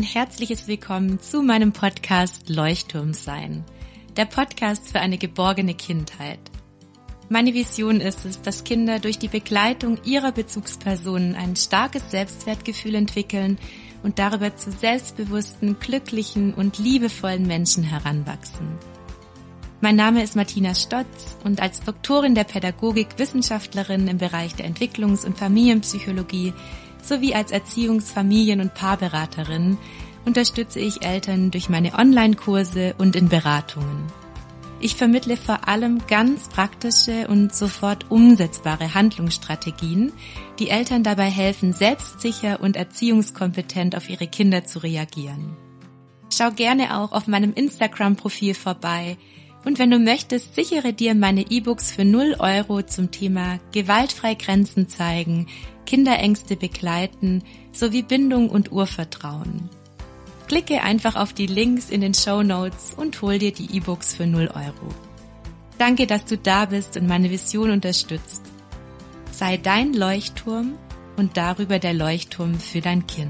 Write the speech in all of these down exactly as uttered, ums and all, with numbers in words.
herzliches Willkommen zu meinem Podcast Leuchtturm sein, der Podcast für eine geborgene Kindheit. Meine Vision ist es, dass Kinder durch die Begleitung ihrer Bezugspersonen ein starkes Selbstwertgefühl entwickeln und darüber zu selbstbewussten, glücklichen und liebevollen Menschen heranwachsen. Mein Name ist Martina Stotz und als Doktorin der Pädagogik, Wissenschaftlerin im Bereich der Entwicklungs- und Familienpsychologie sowie als Erziehungs-, Familien- und Paarberaterin unterstütze ich Eltern durch meine Online-Kurse und in Beratungen. Ich vermittle vor allem ganz praktische und sofort umsetzbare Handlungsstrategien, die Eltern dabei helfen, selbstsicher und erziehungskompetent auf ihre Kinder zu reagieren. Schau gerne auch auf meinem Instagram-Profil vorbei und wenn du möchtest, sichere dir meine E-Books für null Euro zum Thema gewaltfrei Grenzen zeigen, Kinderängste begleiten sowie Bindung und Urvertrauen. Klicke einfach auf die Links in den Shownotes und hol dir die E-Books für null Euro. Danke, dass du da bist und meine Vision unterstützt. Sei dein Leuchtturm und darüber der Leuchtturm für dein Kind.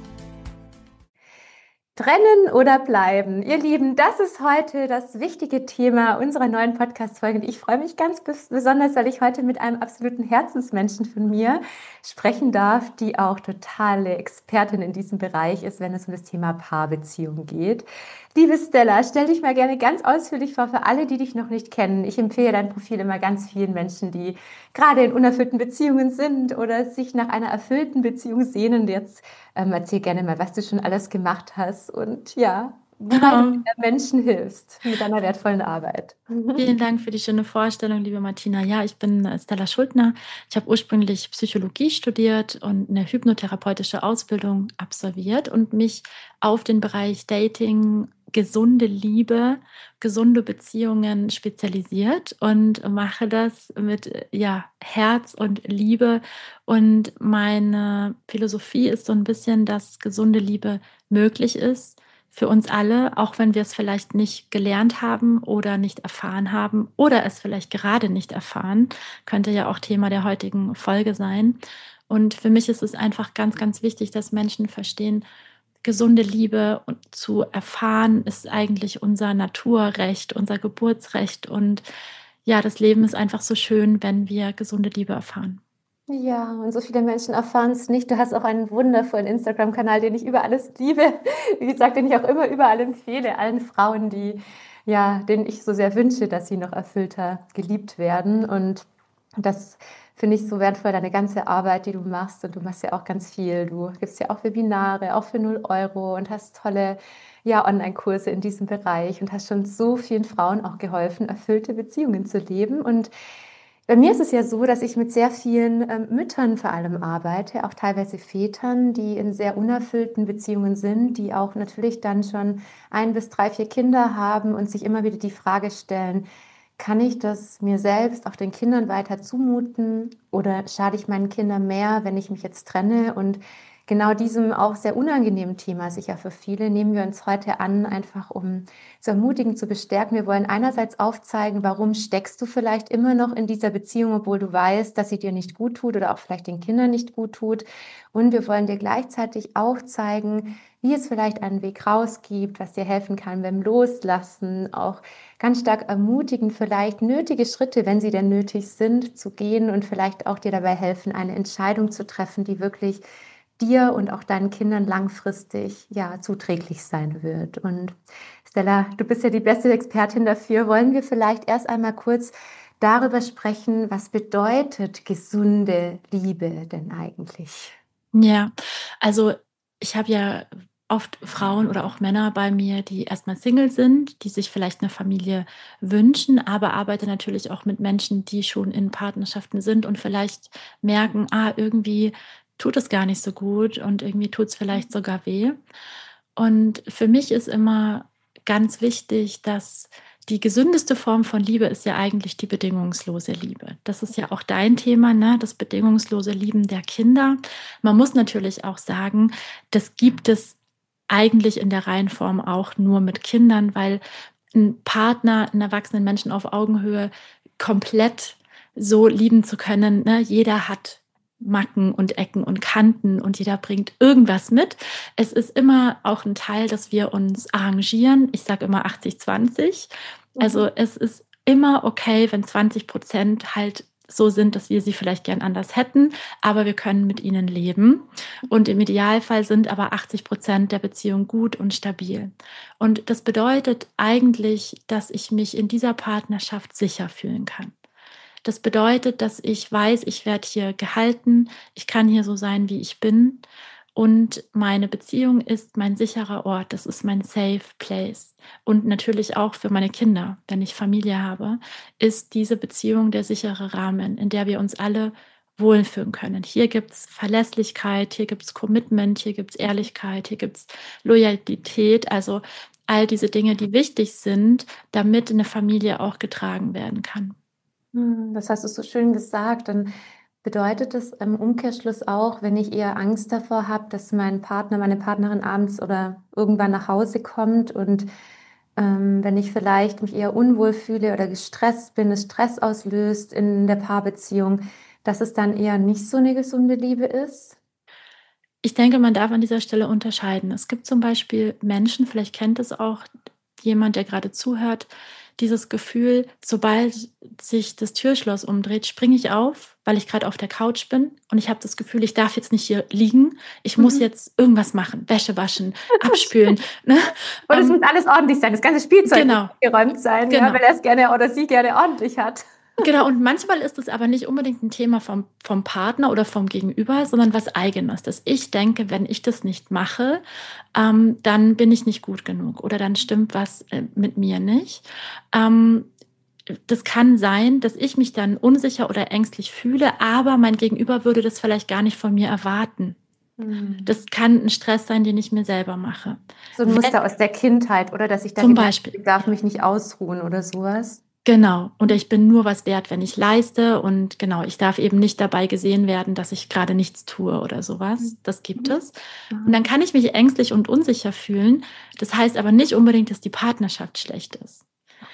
Trennen oder bleiben? Ihr Lieben, das ist heute das wichtige Thema unserer neuen Podcast-Folge. Und ich freue mich ganz besonders, weil ich heute mit einem absoluten Herzensmenschen von mir sprechen darf, die auch totale Expertin in diesem Bereich ist, wenn es um das Thema Paarbeziehung geht. Liebe Stella, stell dich mal gerne ganz ausführlich vor für alle, die dich noch nicht kennen. Ich empfehle dein Profil immer ganz vielen Menschen, die gerade in unerfüllten Beziehungen sind oder sich nach einer erfüllten Beziehung sehnen. Jetzt ähm, erzähl gerne mal, was du schon alles gemacht hast und ja, wie du Menschen hilfst mit deiner wertvollen Arbeit. Vielen Dank für die schöne Vorstellung, liebe Martina. Ja, ich bin Stella Schuldner. Ich habe ursprünglich Psychologie studiert und eine hypnotherapeutische Ausbildung absolviert und mich auf den Bereich Dating, gesunde Liebe, gesunde Beziehungen spezialisiert und mache das mit ja, Herz und Liebe. Und meine Philosophie ist so ein bisschen, dass gesunde Liebe möglich ist für uns alle, auch wenn wir es vielleicht nicht gelernt haben oder nicht erfahren haben oder es vielleicht gerade nicht erfahren, könnte ja auch Thema der heutigen Folge sein. Und für mich ist es einfach ganz, ganz wichtig, dass Menschen verstehen, gesunde Liebe zu erfahren ist eigentlich unser Naturrecht, unser Geburtsrecht. Und ja, das Leben ist einfach so schön, wenn wir gesunde Liebe erfahren. Ja, und so viele Menschen erfahren es nicht. Du hast auch einen wundervollen Instagram-Kanal, den ich über alles liebe. Wie gesagt, den ich auch immer überall empfehle, allen Frauen, die, ja, denen ich so sehr wünsche, dass sie noch erfüllter geliebt werden. Und das finde ich so wertvoll, deine ganze Arbeit, die du machst. Und du machst ja auch ganz viel. Du gibst ja auch Webinare, auch für null Euro und hast tolle, ja, Online-Kurse in diesem Bereich und hast schon so vielen Frauen auch geholfen, erfüllte Beziehungen zu leben. Und bei mir ist es ja so, dass ich mit sehr vielen ähm, Müttern vor allem arbeite, auch teilweise Vätern, die in sehr unerfüllten Beziehungen sind, die auch natürlich dann schon ein bis drei, vier Kinder haben und sich immer wieder die Frage stellen, kann ich das mir selbst, auch den Kindern weiter zumuten oder schade ich meinen Kindern mehr, wenn ich mich jetzt trenne? Und genau diesem auch sehr unangenehmen Thema, sicher für viele, nehmen wir uns heute an, einfach um zu ermutigen, zu bestärken. Wir wollen einerseits aufzeigen, warum steckst du vielleicht immer noch in dieser Beziehung, obwohl du weißt, dass sie dir nicht gut tut oder auch vielleicht den Kindern nicht gut tut. Und wir wollen dir gleichzeitig auch zeigen, wie es vielleicht einen Weg raus gibt, was dir helfen kann beim Loslassen, auch ganz stark ermutigen, vielleicht nötige Schritte, wenn sie denn nötig sind, zu gehen und vielleicht auch dir dabei helfen, eine Entscheidung zu treffen, die wirklich dir und auch deinen Kindern langfristig ja zuträglich sein wird. Und Stella, du bist ja die beste Expertin dafür. Wollen wir vielleicht erst einmal kurz darüber sprechen, was bedeutet gesunde Liebe denn eigentlich? Ja, also ich habe ja oft Frauen oder auch Männer bei mir, die erstmal Single sind, die sich vielleicht eine Familie wünschen, aber arbeite natürlich auch mit Menschen, die schon in Partnerschaften sind und vielleicht merken, ah, irgendwie tut es gar nicht so gut und irgendwie tut es vielleicht sogar weh. Und für mich ist immer ganz wichtig, dass die gesündeste Form von Liebe ist ja eigentlich die bedingungslose Liebe. Das ist ja auch dein Thema, ne? Das bedingungslose Lieben der Kinder. Man muss natürlich auch sagen, das gibt es eigentlich in der Reihenform auch nur mit Kindern, weil ein Partner, einen erwachsenen Menschen auf Augenhöhe komplett so lieben zu können, ne? Jeder hat Macken und Ecken und Kanten und jeder bringt irgendwas mit. Es ist immer auch ein Teil, dass wir uns arrangieren. Ich sage immer achtzig zwanzig. Also Mhm. es ist immer okay, wenn zwanzig Prozent halt so sind, dass wir sie vielleicht gern anders hätten, aber wir können mit ihnen leben. Und im Idealfall sind aber achtzig Prozent der Beziehung gut und stabil. Und das bedeutet eigentlich, dass ich mich in dieser Partnerschaft sicher fühlen kann. Das bedeutet, dass ich weiß, ich werde hier gehalten, ich kann hier so sein, wie ich bin. Und meine Beziehung ist mein sicherer Ort, das ist mein Safe Place. Und natürlich auch für meine Kinder, wenn ich Familie habe, ist diese Beziehung der sichere Rahmen, in der wir uns alle wohlfühlen können. Hier gibt es Verlässlichkeit, hier gibt es Commitment, hier gibt es Ehrlichkeit, hier gibt es Loyalität, also all diese Dinge, die wichtig sind, damit eine Familie auch getragen werden kann. Hm, das hast du so schön gesagt. Dann bedeutet es im Umkehrschluss auch, wenn ich eher Angst davor habe, dass mein Partner, meine Partnerin abends oder irgendwann nach Hause kommt und ähm, wenn ich vielleicht mich eher unwohl fühle oder gestresst bin, es Stress auslöst in der Paarbeziehung, dass es dann eher nicht so eine gesunde Liebe ist? Ich denke, man darf an dieser Stelle unterscheiden. Es gibt zum Beispiel Menschen, vielleicht kennt es auch jemand, der gerade zuhört, dieses Gefühl, sobald sich das Türschloss umdreht, springe ich auf, weil ich gerade auf der Couch bin und ich habe das Gefühl, ich darf jetzt nicht hier liegen, ich muss Mhm. jetzt irgendwas machen, Wäsche waschen, abspülen. Ne? Und es muss Ähm, alles ordentlich sein, das ganze Spielzeug muss genau, geräumt sein, ja, genau. weil er es gerne oder sie gerne ordentlich hat. Genau, und manchmal ist es aber nicht unbedingt ein Thema vom, vom Partner oder vom Gegenüber, sondern was Eigenes. Dass ich denke, wenn ich das nicht mache, ähm, dann bin ich nicht gut genug oder dann stimmt was äh, mit mir nicht. Ähm, das kann sein, dass ich mich dann unsicher oder ängstlich fühle, aber mein Gegenüber würde das vielleicht gar nicht von mir erwarten. Hm. Das kann ein Stress sein, den ich mir selber mache. So ein Wenn, Muster aus der Kindheit, oder dass ich da zum gelernt Beispiel. habe, ich darf mich nicht ausruhen oder sowas. Genau. Und ich bin nur was wert, wenn ich leiste. Und genau, ich darf eben nicht dabei gesehen werden, dass ich gerade nichts tue oder sowas. Das gibt Mhm. es. Und Aha. dann kann ich mich ängstlich und unsicher fühlen. Das heißt aber nicht unbedingt, dass die Partnerschaft schlecht ist.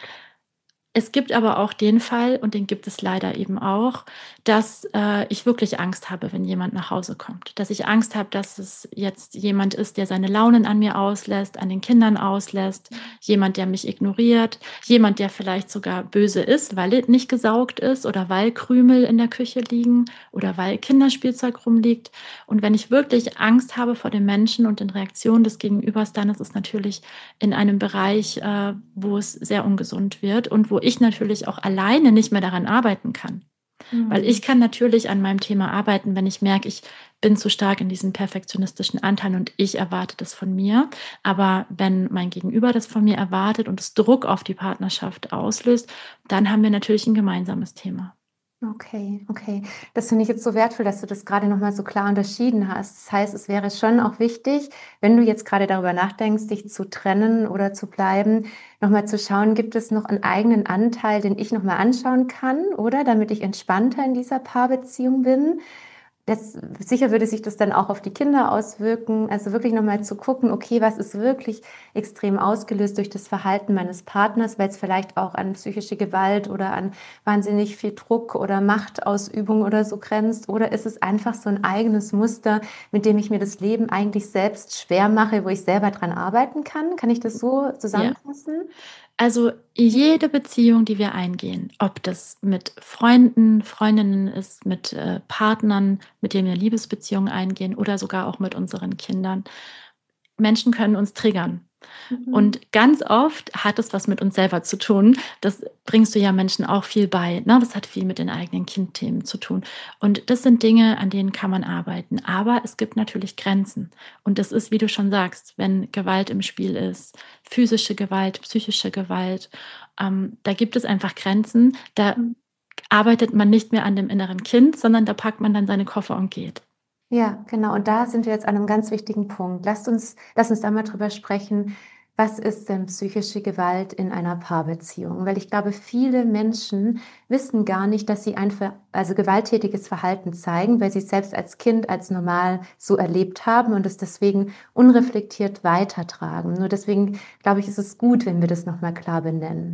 Es gibt aber auch den Fall, und den gibt es leider eben auch, dass äh, ich wirklich Angst habe, wenn jemand nach Hause kommt. Dass ich Angst habe, dass es jetzt jemand ist, der seine Launen an mir auslässt, an den Kindern auslässt, jemand, der mich ignoriert, jemand, der vielleicht sogar böse ist, weil er nicht gesaugt ist oder weil Krümel in der Küche liegen oder weil Kinderspielzeug rumliegt. Und wenn ich wirklich Angst habe vor den Menschen und den Reaktionen des Gegenübers, dann ist es natürlich in einem Bereich, äh, wo es sehr ungesund wird und wo ich natürlich auch alleine nicht mehr daran arbeiten kann. Weil Mhm. ich kann natürlich an meinem Thema arbeiten, wenn ich merke, ich bin zu stark in diesen perfektionistischen Anteilen und ich erwarte das von mir. Aber wenn mein Gegenüber das von mir erwartet und es Druck auf die Partnerschaft auslöst, dann haben wir natürlich ein gemeinsames Thema. Okay, okay. Das finde ich jetzt so wertvoll, dass du das gerade noch mal so klar unterschieden hast. Das heißt, es wäre schon auch wichtig, wenn du jetzt gerade darüber nachdenkst, dich zu trennen oder zu bleiben, noch mal zu schauen, gibt es noch einen eigenen Anteil, den ich noch mal anschauen kann, oder? Damit ich entspannter in dieser Paarbeziehung bin. Das sicher würde sich das dann auch auf die Kinder auswirken. Also wirklich noch mal zu gucken, okay, was ist wirklich extrem ausgelöst durch das Verhalten meines Partners, weil es vielleicht auch an psychische Gewalt oder an wahnsinnig viel Druck oder Machtausübung oder so grenzt? Oder ist es einfach so ein eigenes Muster, mit dem ich mir das Leben eigentlich selbst schwer mache, wo ich selber dran arbeiten kann? Kann ich das so Ja. zusammenfassen? Also jede Beziehung, die wir eingehen, ob das mit Freunden, Freundinnen ist, mit äh, Partnern, mit denen wir Liebesbeziehungen eingehen oder sogar auch mit unseren Kindern. Menschen können uns triggern. Mhm. Und ganz oft hat es was mit uns selber zu tun. Das bringst du ja Menschen auch viel bei. Ne? Das hat viel mit den eigenen Kindthemen zu tun. Und das sind Dinge, an denen kann man arbeiten. Aber es gibt natürlich Grenzen. Und das ist, wie du schon sagst, wenn Gewalt im Spiel ist, physische Gewalt, psychische Gewalt, ähm, da gibt es einfach Grenzen. Da arbeitet man nicht mehr an dem inneren Kind, sondern da packt man dann seine Koffer und geht. Ja, genau. Und da sind wir jetzt an einem ganz wichtigen Punkt. Lasst uns, lass uns da mal drüber sprechen. Was ist denn psychische Gewalt in einer Paarbeziehung? Weil ich glaube, viele Menschen wissen gar nicht, dass sie einfach, also gewalttätiges Verhalten zeigen, weil sie es selbst als Kind als normal so erlebt haben und es deswegen unreflektiert weitertragen. Nur deswegen, glaube ich, ist es gut, wenn wir das nochmal klar benennen.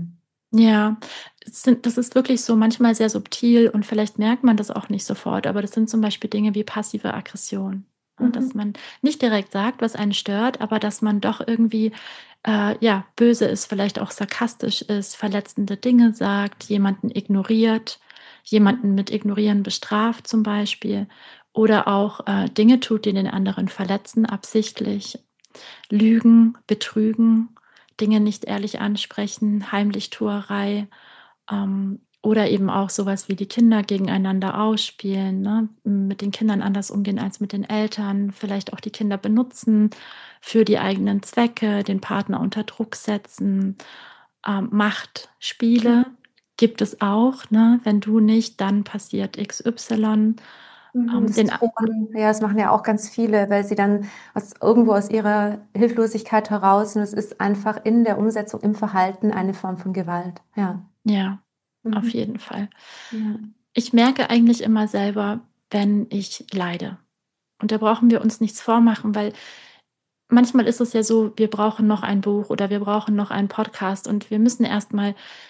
Ja, es sind das ist wirklich so manchmal sehr subtil und vielleicht merkt man das auch nicht sofort, aber das sind zum Beispiel Dinge wie passive Aggression, ne? Dass Mhm. man nicht direkt sagt, was einen stört, aber dass man doch irgendwie, äh, ja, böse ist, vielleicht auch sarkastisch ist, verletzende Dinge sagt, jemanden ignoriert, jemanden mit Ignorieren bestraft zum Beispiel oder auch, äh, Dinge tut, die den anderen verletzen, absichtlich. Lügen, Betrügen, Dinge nicht ehrlich ansprechen, Heimlichtuerei, ähm, oder eben auch sowas wie die Kinder gegeneinander ausspielen, ne? Mit den Kindern anders umgehen als mit den Eltern, vielleicht auch die Kinder benutzen für die eigenen Zwecke, den Partner unter Druck setzen, ähm, Machtspiele gibt es auch, ne? Wenn du nicht, dann passiert X Y. Mhm, Ähm, das den a Drohen, ja, das machen ja auch ganz viele, weil sie dann aus irgendwo aus ihrer Hilflosigkeit heraus und es ist einfach in der Umsetzung im Verhalten eine Form von Gewalt, ja. Ja, auf Mhm. jeden Fall. Ja. Ich merke eigentlich immer selber, wenn ich leide. Und da brauchen wir uns nichts vormachen, weil manchmal ist es ja so, wir brauchen noch ein Buch oder wir brauchen noch einen Podcast und wir müssen erst mal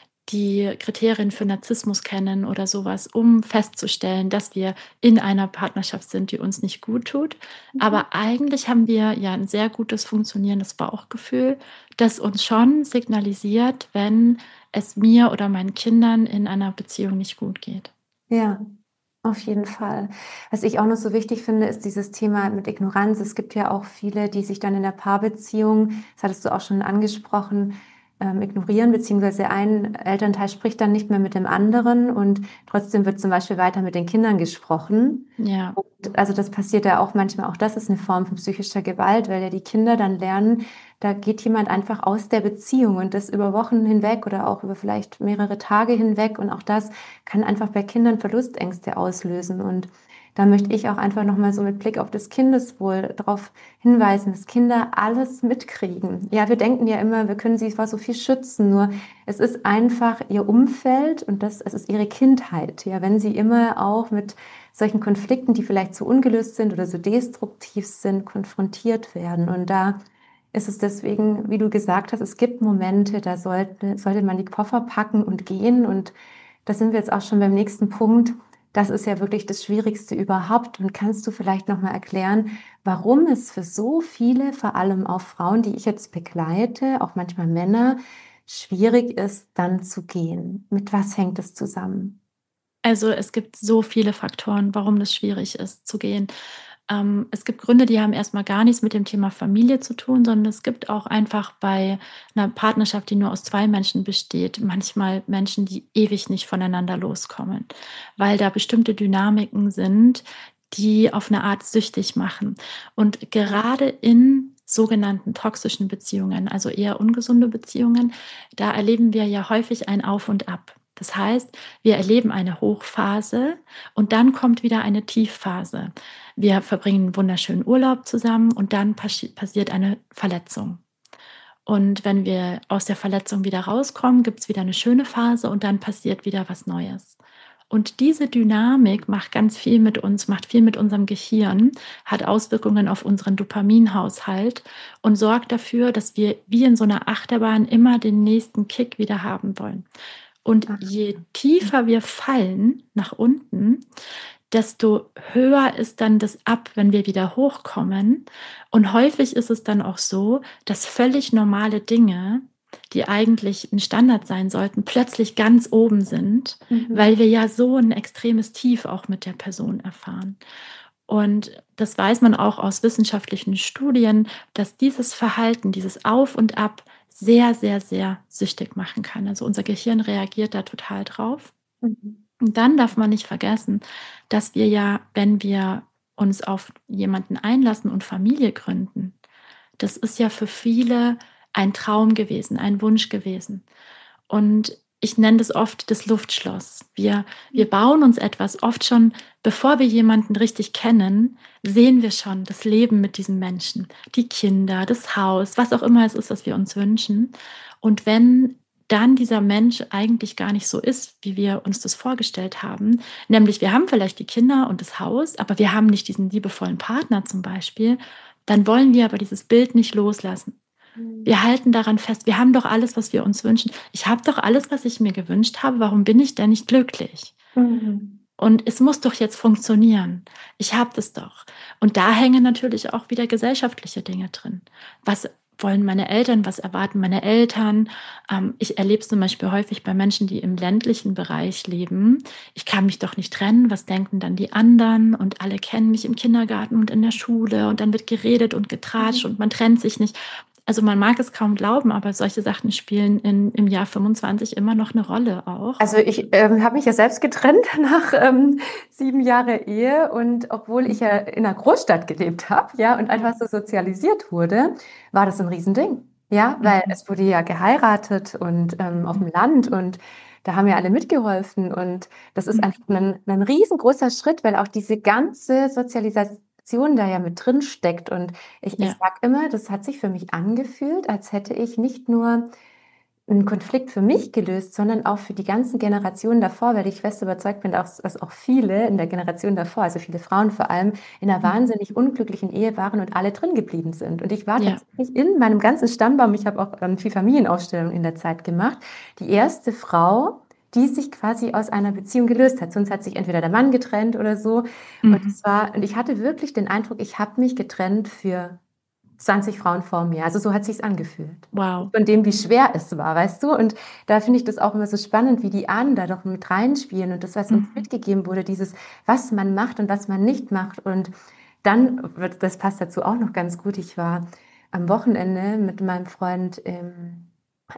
die Kriterien für Narzissmus kennen oder sowas, um festzustellen, dass wir in einer Partnerschaft sind, die uns nicht gut tut. Mhm. Aber eigentlich haben wir ja ein sehr gutes funktionierendes Bauchgefühl, das uns schon signalisiert, wenn es mir oder meinen Kindern in einer Beziehung nicht gut geht. Ja, auf jeden Fall. Was ich auch noch so wichtig finde, ist dieses Thema mit Ignoranz. Es gibt ja auch viele, die sich dann in der Paarbeziehung, das hattest du auch schon angesprochen, ähm, ignorieren, beziehungsweise ein Elternteil spricht dann nicht mehr mit dem anderen und trotzdem wird zum Beispiel weiter mit den Kindern gesprochen. Ja. Und also das passiert ja auch manchmal, auch das ist eine Form von psychischer Gewalt, weil ja die Kinder dann lernen, da geht jemand einfach aus der Beziehung und das über Wochen hinweg oder auch über vielleicht mehrere Tage hinweg und auch das kann einfach bei Kindern Verlustängste auslösen. Und da möchte ich auch einfach noch mal so mit Blick auf das Kindeswohl darauf hinweisen, dass Kinder alles mitkriegen. Ja, wir denken ja immer, wir können sie vor so viel schützen, nur es ist einfach ihr Umfeld und das, es ist ihre Kindheit. Ja, wenn sie immer auch mit solchen Konflikten, die vielleicht so ungelöst sind oder so destruktiv sind, konfrontiert werden. Und da ist es deswegen, wie du gesagt hast, es gibt Momente, da sollte, sollte man die Koffer packen und gehen. Und da sind wir jetzt auch schon beim nächsten Punkt. Das ist ja wirklich das Schwierigste überhaupt. Und kannst du vielleicht noch mal erklären, warum es für so viele, vor allem auch Frauen, die ich jetzt begleite, auch manchmal Männer, schwierig ist, dann zu gehen? Mit was hängt es zusammen? Also, es gibt so viele Faktoren, warum das schwierig ist zu gehen. Ähm, es gibt Gründe, die haben erst mal gar nichts mit dem Thema Familie zu tun, sondern es gibt auch einfach bei 'ner Partnerschaft, die nur aus zwei Menschen besteht, manchmal Menschen, die ewig nicht voneinander loskommen, weil da bestimmte Dynamiken sind, die auf 'ne Art süchtig machen. Und gerade in sogenannten toxischen Beziehungen, also eher ungesunde Beziehungen, da erleben wir ja häufig ein Auf und Ab. Das heißt, wir erleben eine Hochphase und dann kommt wieder eine Tiefphase. Wir verbringen 'n wunderschönen Urlaub zusammen und dann paschi passiert eine Verletzung. Und wenn wir aus der Verletzung wieder rauskommen, gibt's wieder 'ne schöne Phase und dann passiert wieder was Neues. Und diese Dynamik macht ganz viel mit uns, macht viel mit unserem Gehirn, hat Auswirkungen auf unseren Dopaminhaushalt und sorgt dafür, dass wir wie in so 'ner Achterbahn immer den nächsten Kick wieder haben wollen. Und Ah, je tiefer wir fallen nach unten, desto höher ist dann das Up, wenn wir wieder hochkommen. Und häufig ist es dann auch so, dass völlig normale Dinge, die eigentlich 'n Standard sein sollten, plötzlich ganz oben sind, mhm. weil wir ja so 'n extremes Tief auch mit der Person erfahren. Und das weiß man auch aus wissenschaftlichen Studien, dass dieses Verhalten, dieses Auf und Ab sehr, sehr, sehr süchtig machen kann. Also, unser Gehirn reagiert da total drauf. Mhm. Und dann darf man nicht vergessen, dass wir ja, wenn wir uns auf jemanden einlassen und Familie gründen, das ist ja für viele ein Traum gewesen, ein Wunsch gewesen. Und ich nenne das oft das Luftschloss. Wir wir bauen uns etwas oft schon bevor wir jemanden richtig kennen, sehen wir schon das Leben mit diesem Menschen, die Kinder, das Haus, was auch immer es ist, was wir uns wünschen. Und wenn dann dieser Mensch eigentlich gar nicht so ist, wie wir uns das vorgestellt haben, nämlich wir haben vielleicht die Kinder und das Haus, aber wir haben nicht diesen liebevollen Partner zum Beispiel, dann wollen wir aber dieses Bild nicht loslassen. Wir halten daran fest, wir haben doch alles, was wir uns wünschen. Ich habe doch alles, was ich mir gewünscht habe. Warum bin ich denn nicht glücklich? Mhm. Und es muss doch jetzt funktionieren. Ich habe das doch. Und da hängen natürlich auch wieder gesellschaftliche Dinge drin. Was wollen meine Eltern? Was erwarten meine Eltern? Ähm, ich erlebe es zum Beispiel häufig bei Menschen, die im ländlichen Bereich leben. Ich kann mich doch nicht trennen. Was denken dann die anderen? Und alle kennen mich im Kindergarten und in der Schule. Und dann wird geredet und getratscht und man trennt sich nicht. Also man mag es kaum glauben, aber solche Sachen spielen in, im Jahr fünfundzwanzig immer noch eine Rolle auch. Also ich ähm, habe mich ja selbst getrennt nach ähm, sieben Jahre Ehe und obwohl ich ja in einer Großstadt gelebt habe, ja, und einfach so sozialisiert wurde, war das ein Riesending, ja, weil Mhm. es wurde ja geheiratet und ähm, auf dem Land und da haben ja alle mitgeholfen und das ist Mhm. einfach ein, ein riesengroßer Schritt, weil auch diese ganze Sozialisation da ja mit drin steckt und ich, ich Ja. sag immer, das hat sich für mich angefühlt, als hätte ich nicht nur einen Konflikt für mich gelöst, sondern auch für die ganzen Generationen davor, weil ich fest überzeugt bin, dass dass auch viele in der Generation davor, also viele Frauen vor allem, in einer Mhm. wahnsinnig unglücklichen Ehe waren und alle drin geblieben sind. Und ich war Ja. tatsächlich in meinem ganzen Stammbaum, ich habe auch ähm, viel Familienausstellungen in der Zeit gemacht, die erste Frau, die sich quasi aus einer Beziehung gelöst hat. Sonst hat sich entweder der Mann getrennt oder so. Und Mhm. es war, und ich hatte wirklich den Eindruck, ich habe mich getrennt für zwanzig Frauen vor mir. Also so hat sich's angefühlt. Wow. Von dem, wie schwer es war, weißt du? Und da finde ich das auch immer so spannend, wie die Ahnen da doch mit reinspielen und das, was uns Mhm. mitgegeben wurde, dieses, was man macht und was man nicht macht. Und dann, das passt dazu auch noch ganz gut, ich war am Wochenende mit meinem Freund im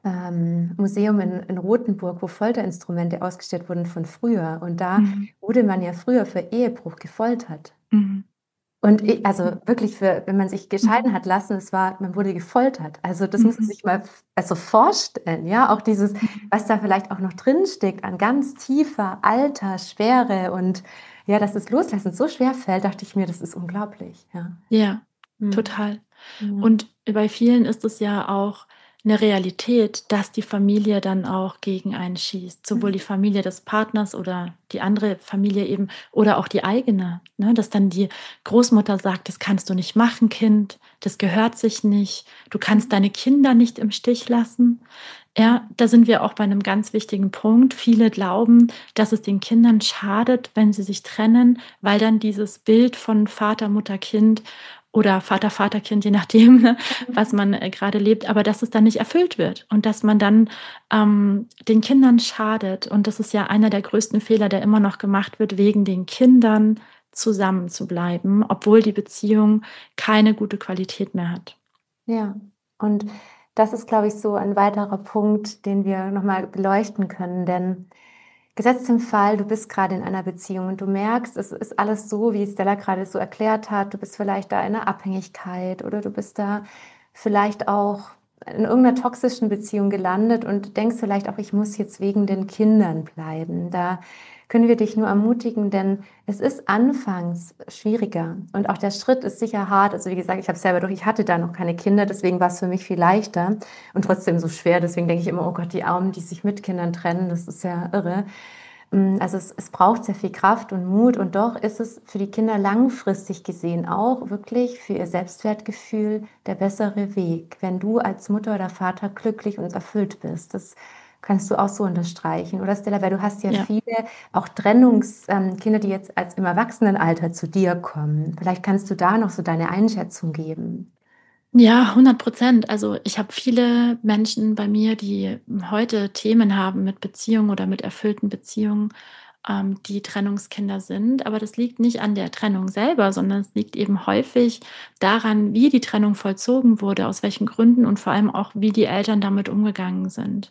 ähm, Museum in, in Rothenburg, wo Folterinstrumente ausgestellt wurden von früher. Und da Mhm. wurde man ja früher für Ehebruch gefoltert. Mhm. Und i also wirklich für wenn man sich Mhm. gescheiden hat lassen, es war man wurde gefoltert. Also, das muss man Mhm. sich mal f also vorstellen, ja? Auch dieses, Mhm. was da vielleicht auch noch drinsteckt an ganz tiefer, alter Schwere und ja, dass das Loslassen so schwer fällt, dachte ich mir, das ist unglaublich, ja. Ja, Mhm. total. Ja. Und bei vielen ist es ja auch eine Realität, dass die Familie dann auch gegen einen schießt. Sowohl die Mhm. Familie des Partners oder die andere Familie eben oder auch die eigene, ne? Dass dann die Großmutter sagt: „Das kannst du nicht machen, Kind. Das gehört sich nicht. Du kannst Mhm. deine Kinder nicht im Stich lassen.“ Ja, da sind wir auch bei einem ganz wichtigen Punkt. Viele glauben, dass es den Kindern schadet, wenn sie sich trennen, weil dann dieses Bild von Vater, Mutter, Kind oder Vater, Vater, Kind, je nachdem, ne, was Mhm. man, äh, grade lebt, aber dass es dann nicht erfüllt wird und dass man dann, ähm, den Kindern schadet. Und das ist ja einer der größten Fehler, der immer noch gemacht wird, wegen den Kindern zusammen zu bleiben, obwohl die Beziehung keine gute Qualität mehr hat. Ja, und das ist, glaube ich, so ein weiterer Punkt, den wir noch mal beleuchten können, denn gesetzt den Fall, du bist gerade in einer Beziehung und du merkst, es ist alles so, wie Stella gerade so erklärt hat. Du bist vielleicht da in 'ner Abhängigkeit oder du bist da vielleicht auch in irgendeiner toxischen Beziehung gelandet und denkst vielleicht auch: „Ich muss jetzt wegen den Kindern bleiben.“ Da können wir dich nur ermutigen, denn es ist anfangs schwieriger und auch der Schritt ist sicher hart. Also, wie gesagt, ich habe es selber durch ich hatte da noch keine Kinder, deswegen war's für mich viel leichter und trotzdem so schwer. Deswegen denke ich immer: „Oh Gott, die Armen, die sich mit Kindern trennen, das ist ja irre.“ Hm, also, es es braucht sehr viel Kraft und Mut und doch ist es für die Kinder langfristig gesehen auch wirklich für ihr Selbstwertgefühl der bessere Weg, wenn du als Mutter oder Vater glücklich und erfüllt bist. Das kannst du auch so unterstreichen, oder Stella? Weil du hast ja Ja. viele auch Trennungs ähm, Kinder, die jetzt als im Erwachsenenalter zu dir kommen. Vielleicht kannst du da noch so deine Einschätzung geben. Ja, hundert Prozent. Also, ich habe viele Menschen bei mir, die heute Themen haben mit Beziehungen oder mit erfüllten Beziehungen, ähm, die Trennungskinder sind. Aber das liegt nicht an der Trennung selber, sondern es liegt eben häufig daran, wie die Trennung vollzogen wurde, aus welchen Gründen und vor allem auch, wie die Eltern damit umgegangen sind.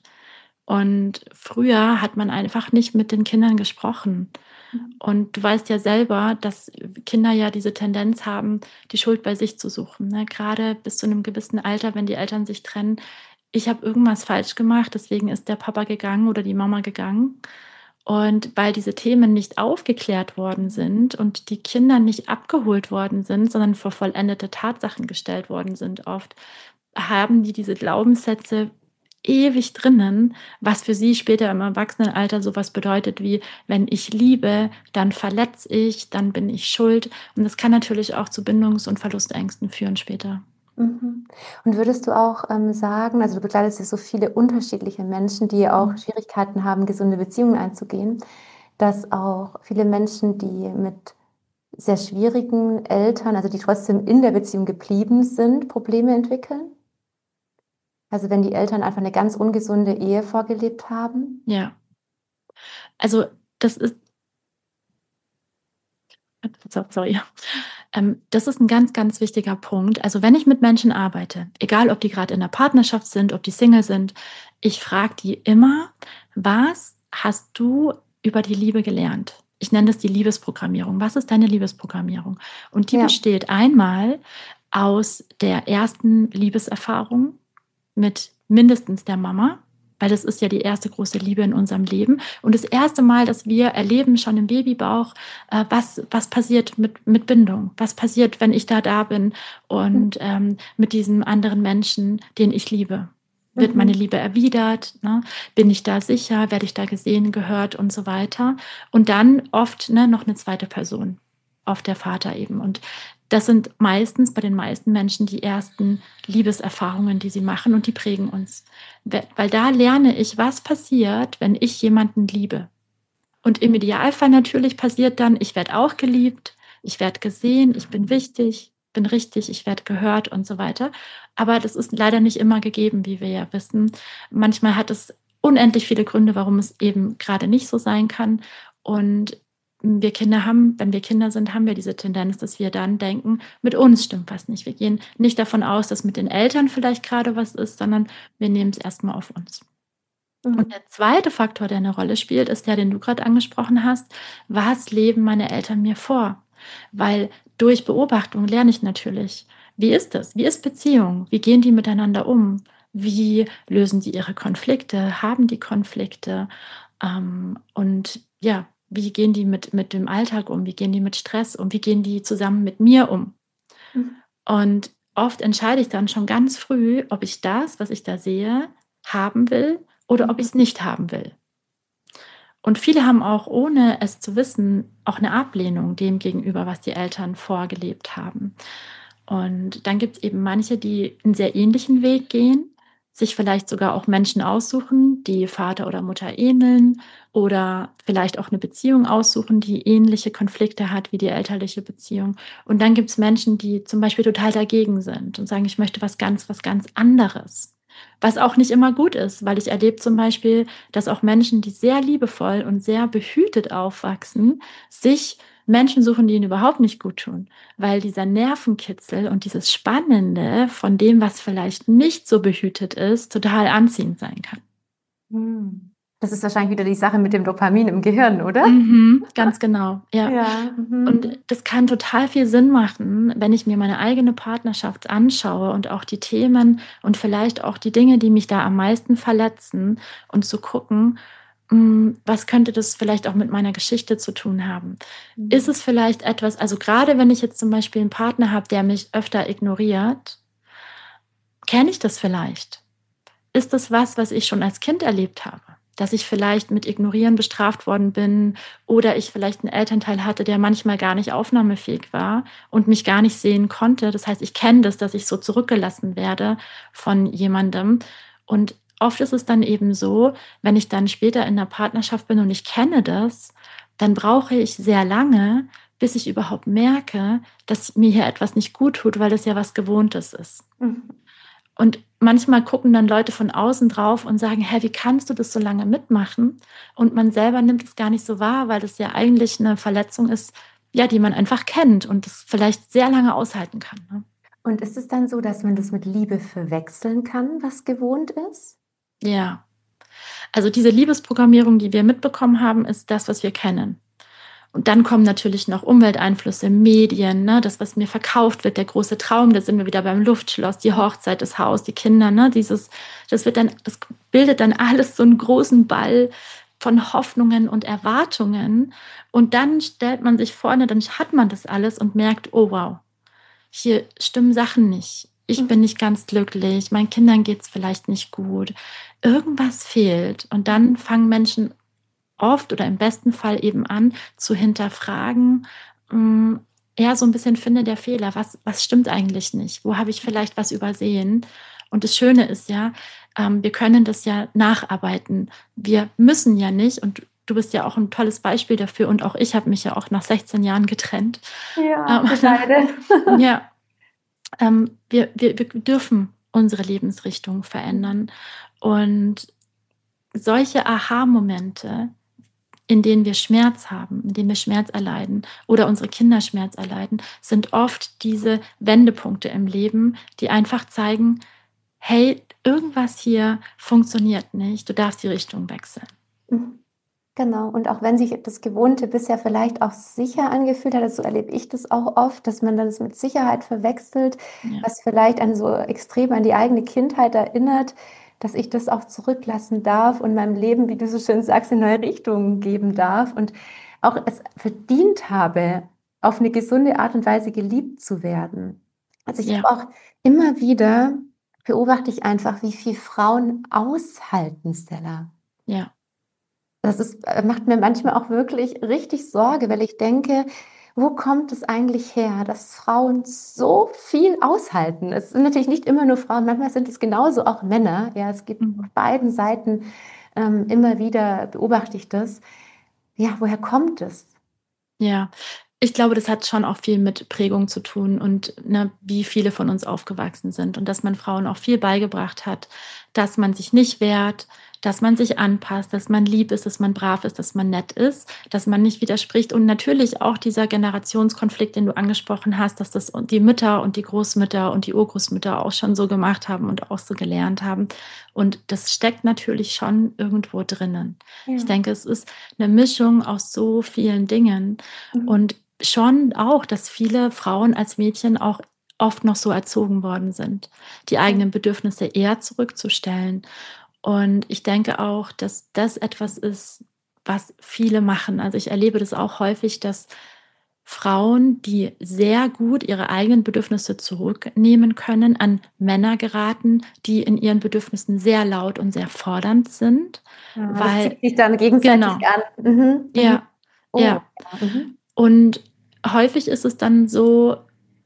Und früher hat man einfach nicht mit den Kindern gesprochen. Mhm. Und du weißt ja selber, dass Kinder ja diese Tendenz haben, die Schuld bei sich zu suchen, ne? Grade bis zu einem gewissen Alter, wenn die Eltern sich trennen: „Ich habe irgendwas falsch gemacht, deswegen ist der Papa gegangen oder die Mama gegangen.“ Und weil diese Themen nicht aufgeklärt worden sind und die Kinder nicht abgeholt worden sind, sondern vor vollendete Tatsachen gestellt worden sind oft, haben die diese Glaubenssätze ewig drinnen, was für sie später im Erwachsenenalter so was bedeutet wie: „Wenn ich liebe, dann verletze ich, dann bin ich schuld.“ Und das kann natürlich auch zu Bindungs und Verlustängsten führen später. Mhm. Und würdest du auch, ähm, sagen also, du begleitest ja so viele unterschiedliche Menschen, die auch Mhm. Schwierigkeiten haben, gesunde Beziehungen einzugehen, dass auch viele Menschen, die mit sehr schwierigen Eltern, also die trotzdem in der Beziehung geblieben sind, Probleme entwickeln? Also, wenn die Eltern einfach 'ne ganz ungesunde Ehe vorgelebt haben? Ja. Also, das ist so sorry. Ähm, das ist 'n ganz, ganz wichtiger Punkt. Also, wenn ich mit Menschen arbeite, egal ob die grad in 'ner Partnerschaft sind, ob die Single sind, ich frage die immer: „Was hast du über die Liebe gelernt?“ Ich nenne das die Liebesprogrammierung. „Was ist deine Liebesprogrammierung?“ Und die Ja. besteht einmal aus der ersten Liebeserfahrung mit mindestens der Mama, weil das ist ja die erste große Liebe in unserem Leben. Und das erste Mal, dass wir erleben, schon im Babybauch, äh, was was passiert mit mit Bindung? Was passiert, wenn ich da da bin Mhm. und, ähm, mit diesem anderen Menschen, den ich liebe? Wird meine Mhm. Liebe erwidert, ne? Bin ich da sicher? Werde ich da gesehen, gehört und so weiter? Und dann oft, ne, noch 'ne zweite Person, oft der Vater eben. Und das sind meistens bei den meisten Menschen die ersten Liebeserfahrungen, die sie machen und die prägen uns. We weil da lerne ich, was passiert, wenn ich jemanden liebe. Und im Idealfall natürlich passiert dann, ich werde auch geliebt, ich werde gesehen, ich bin wichtig, bin richtig, ich werde gehört und so weiter. Aber das ist leider nicht immer gegeben, wie wir ja wissen. Manchmal hat es unendlich viele Gründe, warum es eben grade nicht so sein kann. Und wir Kinder haben wenn wir Kinder sind, haben wir diese Tendenz, dass wir dann denken: „Mit uns stimmt was nicht.“ Wir gehen nicht davon aus, dass mit den Eltern vielleicht grade was ist, sondern wir nehmen's erst mal auf uns. Und Mhm. der zweite Faktor, der 'ne Rolle spielt, ist der, den du grad angesprochen hast: „Was leben meine Eltern mir vor?“ Weil durch Beobachtung lerne ich natürlich: Wie ist das? Wie ist Beziehung? Wie gehen die miteinander um? Wie lösen die ihre Konflikte? Haben die Konflikte? Ähm, und ja, wie gehen die mit mit dem Alltag um? Wie gehen die mit Stress um? Wie gehen die zusammen mit mir um? Mhm. Und oft entscheide ich dann schon ganz früh, ob ich das, was ich da sehe, haben will oder ob Mhm. ich's nicht haben will. Und viele haben auch, ohne es zu wissen, auch 'ne Ablehnung dem gegenüber, was die Eltern vorgelebt haben. Und dann gibt's eben manche, die 'n sehr ähnlichen Weg gehen, sich vielleicht sogar auch Menschen aussuchen, die Vater oder Mutter ähneln oder vielleicht auch 'ne Beziehung aussuchen, die ähnliche Konflikte hat wie die elterliche Beziehung. Und dann gibt's Menschen, die zum Beispiel total dagegen sind und sagen: „Ich möchte was ganz was ganz anderes.“ Was auch nicht immer gut ist, weil ich erlebe zum Beispiel, dass auch Menschen, die sehr liebevoll und sehr behütet aufwachsen, sich Menschen suchen, die ihnen überhaupt nicht guttun, weil dieser Nervenkitzel und dieses Spannende von dem, was vielleicht nicht so behütet ist, total anziehend sein kann. Mhm. Das ist wahrscheinlich wieder die Sache mit dem Dopamin im Gehirn, oder? Mhm, ganz genau, ja. Ja, Und mhm. das kann total viel Sinn machen, wenn ich mir meine eigene Partnerschaft anschaue und auch die Themen und vielleicht auch die Dinge, die mich da am meisten verletzen und zu gucken, hm, was könnte das vielleicht auch mit meiner Geschichte zu tun haben? Ist Mhm. es vielleicht etwas also, grade wenn ich jetzt zum Beispiel 'n Partner habe, der mich öfter ignoriert kenne ich das vielleicht? Ist das was, was ich schon als Kind erlebt habe? Dass ich vielleicht mit Ignorieren bestraft worden bin oder ich vielleicht 'n Elternteil hatte, der manchmal gar nicht aufnahmefähig war und mich gar nicht sehen konnte. Das heißt, ich kenne das, dass ich so zurückgelassen werde von jemandem. Und oft ist es dann eben so, wenn ich dann später in 'ner Partnerschaft bin und ich kenne das, dann brauche ich sehr lange, bis ich überhaupt merke, dass mir hier etwas nicht guttut, weil das ja was Gewohntes ist. Mhm. Und manchmal gucken dann Leute von außen drauf und sagen: „Hä, wie kannst du das so lange mitmachen?“ Und man selber nimmt es gar nicht so wahr, weil das ja eigentlich 'ne Verletzung ist, ja, die man einfach kennt und das vielleicht sehr lange aushalten kann, ne? Und ist es dann so, dass man das mit Liebe verwechseln kann, was gewohnt ist? Ja. Also, diese Liebesprogrammierung, die wir mitbekommen haben, ist das, was wir kennen. Und dann kommen natürlich noch Umwelteinflüsse, Medien, ne, das, was mir verkauft wird, der große Traum, da sind wir wieder beim Luftschloss, die Hochzeit, das Haus, die Kinder, ne? Dieses das wird dann das bildet dann alles so 'n großen Ball von Hoffnungen und Erwartungen. Und dann stellt man sich vor, ne, dann hat man das alles und merkt: „Oh wow, hier stimmen Sachen nicht. Ich bin Mhm. nicht ganz glücklich, meinen Kindern geht's vielleicht nicht gut. Irgendwas fehlt.“ Und Mhm. dann fangen Menschen oft oder im besten Fall eben an zu hinterfragen, hm eher so ein bisschen finde der Fehler. Was, was stimmt eigentlich nicht? Wo habe ich vielleicht was übersehen? Und das Schöne ist ja, ähm, wir können das ja nacharbeiten. Wir müssen ja nicht, und du bist ja auch ein tolles Beispiel dafür, und auch ich habe mich ja auch nach sechzehn Jahren getrennt. Ja, Ähm, wir beide. ja, ähm, wir, wir, wir dürfen unsere Lebensrichtung verändern. Und solche Aha-Momente, in denen wir Schmerz haben, in denen wir Schmerz erleiden oder unsere Kinder Schmerz erleiden, sind oft diese Wendepunkte im Leben, die einfach zeigen, hey, irgendwas hier funktioniert nicht, du darfst die Richtung wechseln. Mhm. Genau, und auch wenn sich das Gewohnte bisher vielleicht auch sicher angefühlt hat, so erlebe ich das auch oft, dass man das mit Sicherheit verwechselt, Ja. was vielleicht an so extrem an die eigene Kindheit erinnert, dass ich das auch zurücklassen darf und meinem Leben, wie du so schön sagst, eine neue Richtung geben darf und auch es verdient habe, auf eine gesunde Art und Weise geliebt zu werden. Also ich Ja. habe auch immer wieder, beobachte ich einfach, wie viel Frauen aushalten, Stella. Ja. Das ist, äh, macht mir manchmal auch wirklich richtig Sorge, weil ich denke, wo kommt es eigentlich her, dass Frauen so viel aushalten? Es sind natürlich nicht immer nur Frauen, manchmal sind es genauso auch Männer. Ja, es gibt Mhm. auf beiden Seiten ähm, immer wieder beobachte ich das. Ja, woher kommt es? Ja, ich glaube, das hat schon auch viel mit Prägung zu tun und ne, wie viele von uns aufgewachsen sind und dass man Frauen auch viel beigebracht hat, dass man sich nicht wehrt, dass man sich anpasst, dass man lieb ist, dass man brav ist, dass man nett ist, dass man nicht widerspricht und natürlich auch dieser Generationskonflikt, den du angesprochen hast, dass das die Mütter und die Großmütter und die Urgroßmütter auch schon so gemacht haben und auch so gelernt haben und das steckt natürlich schon irgendwo drinnen. Ja. Ich denke, es ist eine Mischung aus so vielen Dingen Mhm. und schon auch, dass viele Frauen als Mädchen auch oft noch so erzogen worden sind, die eigenen Bedürfnisse eher zurückzustellen. Und ich denke auch, dass das etwas ist, was viele machen. Also ich erlebe das auch häufig, dass Frauen, die sehr gut ihre eigenen Bedürfnisse zurücknehmen können, an Männer geraten, die in ihren Bedürfnissen sehr laut und sehr fordernd sind. Ja, das weil, zieht sich dann gegenseitig genau, an. Mhm. Mhm. ja, Oh, ja. ja. Mhm. Und häufig ist es dann so,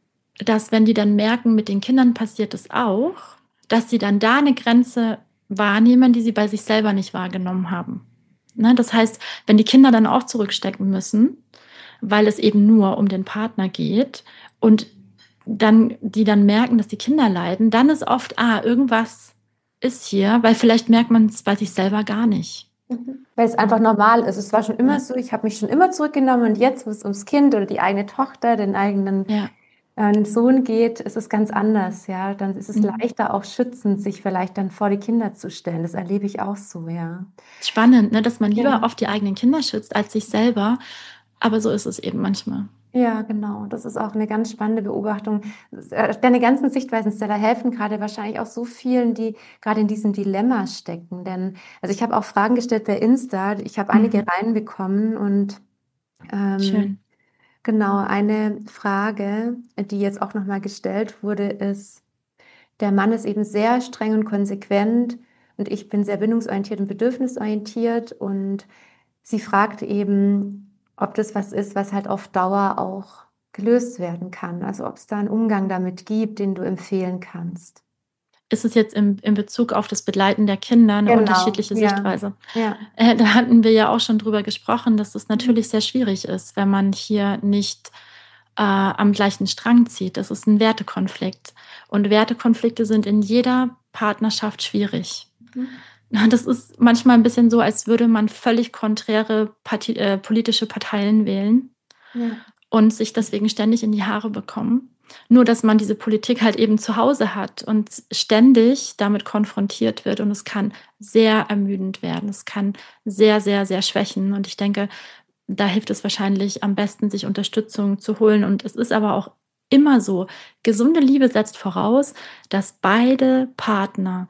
dass wenn die dann merken, mit den Kindern passiert es auch, dass sie dann da eine Grenze wahrnehmen, die sie bei sich selber nicht wahrgenommen haben. Ne? Das heißt, wenn die Kinder dann auch zurückstecken müssen, weil es eben nur um den Partner geht und dann, die dann merken, dass die Kinder leiden, dann ist oft, ah, irgendwas ist hier, weil vielleicht merkt man es bei sich selber gar nicht. Mhm. Weil es einfach normal ist. Es war schon immer Ja. so, ich habe mich schon immer zurückgenommen und jetzt, wo es ums Kind oder die eigene Tochter, den eigenen Ja. äh, Sohn geht, ist es ganz anders. Ja, dann ist es Mhm. leichter auch schützend, sich vielleicht dann vor die Kinder zu stellen. Das erlebe ich auch so, ja. Spannend, ne? Dass man lieber Ja. oft die eigenen Kinder schützt als sich selber. Aber so ist es eben manchmal. Ja, genau. Das ist auch eine ganz spannende Beobachtung. Äh, Deine ganzen Sichtweisen, Stella, helfen gerade wahrscheinlich auch so vielen, die gerade in diesem Dilemma stecken. Denn, also ich habe auch Fragen gestellt bei Insta. Ich habe einige Mhm. reinbekommen und ähm, Schön. genau, eine Frage, die jetzt auch nochmal gestellt wurde, ist, der Mann ist eben sehr streng und konsequent und ich bin sehr bindungsorientiert und bedürfnisorientiert und sie fragt eben, ob das was ist, was halt auf Dauer auch gelöst werden kann. Also ob es da einen Umgang damit gibt, den du empfehlen kannst. Ist es jetzt im, in Bezug auf das Begleiten der Kinder eine Genau, unterschiedliche ja, Sichtweise? ja. Äh, da hatten wir ja auch schon drüber gesprochen, dass es natürlich Mhm. sehr schwierig ist, wenn man hier nicht äh, am gleichen Strang zieht. Das ist ein Wertekonflikt. Und Wertekonflikte sind in jeder Partnerschaft schwierig. Mhm. Das ist manchmal ein bisschen so, als würde man völlig konträre Parti äh, politische Parteien wählen Ja. und sich deswegen ständig in die Haare bekommen. Nur, dass man diese Politik halt eben zu Hause hat und ständig damit konfrontiert wird. Und es kann sehr ermüdend werden. Es kann sehr, sehr, sehr schwächen. Und ich denke, da hilft es wahrscheinlich am besten, sich Unterstützung zu holen. Und es ist aber auch immer so, gesunde Liebe setzt voraus, dass beide Partner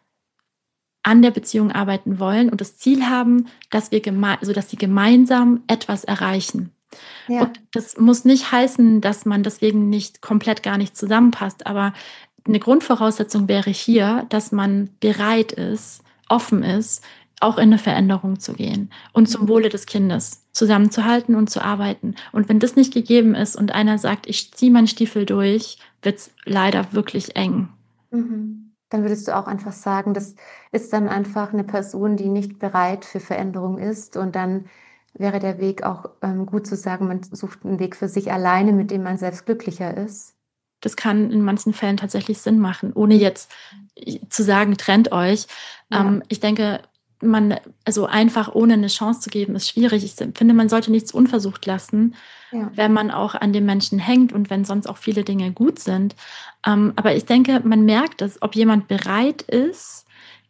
an der Beziehung arbeiten wollen und das Ziel haben, dass wir geme- also dass sie gemeinsam etwas erreichen. Ja. Und das muss nicht heißen, dass man deswegen nicht komplett gar nicht zusammenpasst, aber eine Grundvoraussetzung wäre hier, dass man bereit ist, offen ist, auch in eine Veränderung zu gehen und zum Wohle des Kindes zusammenzuhalten und zu arbeiten. Und wenn das nicht gegeben ist und einer sagt, ich ziehe meinen Stiefel durch, wird es leider wirklich eng. Mhm. Dann würdest du auch einfach sagen, das ist dann einfach eine Person, die nicht bereit für Veränderung ist, und dann wäre der Weg auch ähm, gut zu sagen, man sucht einen Weg für sich alleine, mit dem man selbst glücklicher ist. Das kann in manchen Fällen tatsächlich Sinn machen, ohne jetzt zu sagen, trennt euch. Ja. Ähm, ich denke, man, also einfach ohne eine Chance zu geben, ist schwierig. Ich finde, man sollte nichts unversucht lassen, Ja. wenn man auch an dem Menschen hängt und wenn sonst auch viele Dinge gut sind. Ähm, aber ich denke, man merkt es, ob jemand bereit ist,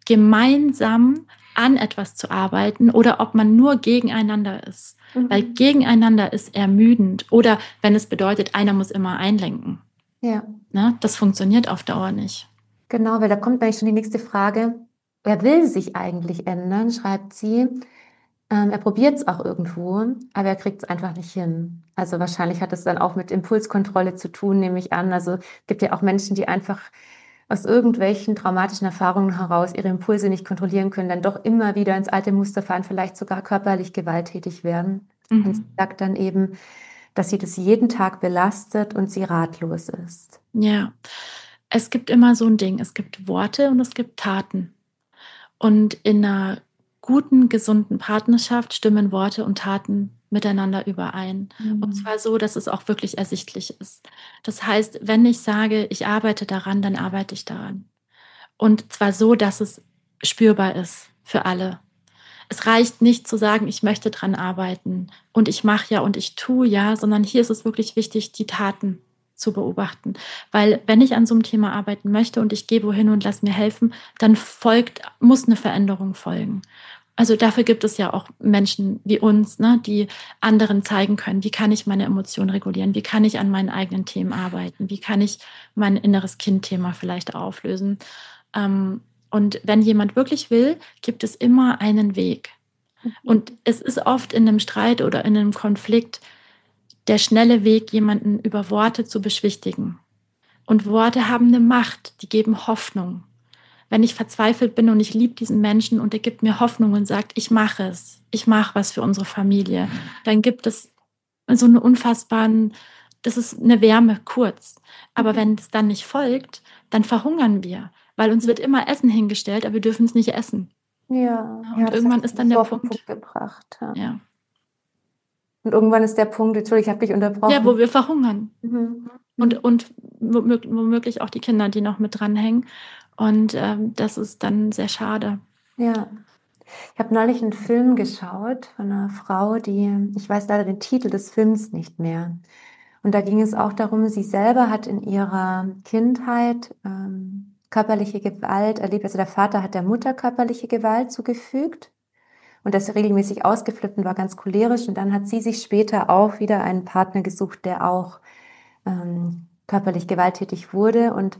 gemeinsam an etwas zu arbeiten oder ob man nur gegeneinander ist. Mhm. Weil gegeneinander ist ermüdend oder wenn es bedeutet, einer muss immer einlenken. Ja. Ne? Das funktioniert auf Dauer nicht. Genau, weil da kommt eigentlich schon die nächste Frage. Er will sich eigentlich ändern, schreibt sie. Ähm, er probiert es auch irgendwo, aber er kriegt es einfach nicht hin. Also wahrscheinlich hat es dann auch mit Impulskontrolle zu tun, nehme ich an. Also es gibt ja auch Menschen, die einfach aus irgendwelchen traumatischen Erfahrungen heraus ihre Impulse nicht kontrollieren können, dann doch immer wieder ins alte Muster fallen, vielleicht sogar körperlich gewalttätig werden. Mhm. Und sie sagt dann eben, dass sie das jeden Tag belastet und sie ratlos ist. Ja, es gibt immer so ein Ding. Es gibt Worte und es gibt Taten. Und in einer guten, gesunden Partnerschaft stimmen Worte und Taten miteinander überein. Mhm. Und zwar so, dass es auch wirklich ersichtlich ist. Das heißt, wenn ich sage, ich arbeite daran, dann arbeite ich daran. Und zwar so, dass es spürbar ist für alle. Es reicht nicht zu sagen, ich möchte dran arbeiten und ich mache ja und ich tue ja, sondern hier ist es wirklich wichtig, die Taten zu beobachten. Weil wenn ich an so einem Thema arbeiten möchte und ich gehe wohin und lasse mir helfen, dann folgt, muss eine Veränderung folgen. Also dafür gibt es ja auch Menschen wie uns, ne, die anderen zeigen können, wie kann ich meine Emotionen regulieren, wie kann ich an meinen eigenen Themen arbeiten, wie kann ich mein inneres Kind-Thema vielleicht auflösen. Ähm, Und wenn jemand wirklich will, gibt es immer einen Weg. Und es ist oft in einem Streit oder in einem Konflikt der schnelle Weg, jemanden über Worte zu beschwichtigen. Und Worte haben eine Macht, die geben Hoffnung. Wenn ich verzweifelt bin und ich liebe diesen Menschen und er gibt mir Hoffnung und sagt, ich mache es, ich mache was für unsere Familie, dann gibt es so eine unfassbaren, das ist eine Wärme kurz. Aber Mhm. wenn es dann nicht folgt, dann verhungern wir. Weil uns wird immer Essen hingestellt, aber wir dürfen es nicht essen. Ja, Und ja, das irgendwann hast ist du dann so der auf den Punkt, Punkt gebracht. Ja. ja. Und irgendwann ist der Punkt, Entschuldigung, ich habe dich unterbrochen. ja, wo wir verhungern. Mhm. Und, und womöglich, womöglich auch die Kinder, die noch mit dranhängen. Und ähm, das ist dann sehr schade. Ja. Ich habe neulich einen Film geschaut von einer Frau, die, ich weiß leider den Titel des Films nicht mehr. Und da ging es auch darum, sie selber hat in ihrer Kindheit ähm, körperliche Gewalt erlebt. Also der Vater hat der Mutter körperliche Gewalt zugefügt und das regelmäßig ausgeflippt und war ganz cholerisch. Und dann hat sie sich später auch wieder einen Partner gesucht, der auch ähm, körperlich gewalttätig wurde. Und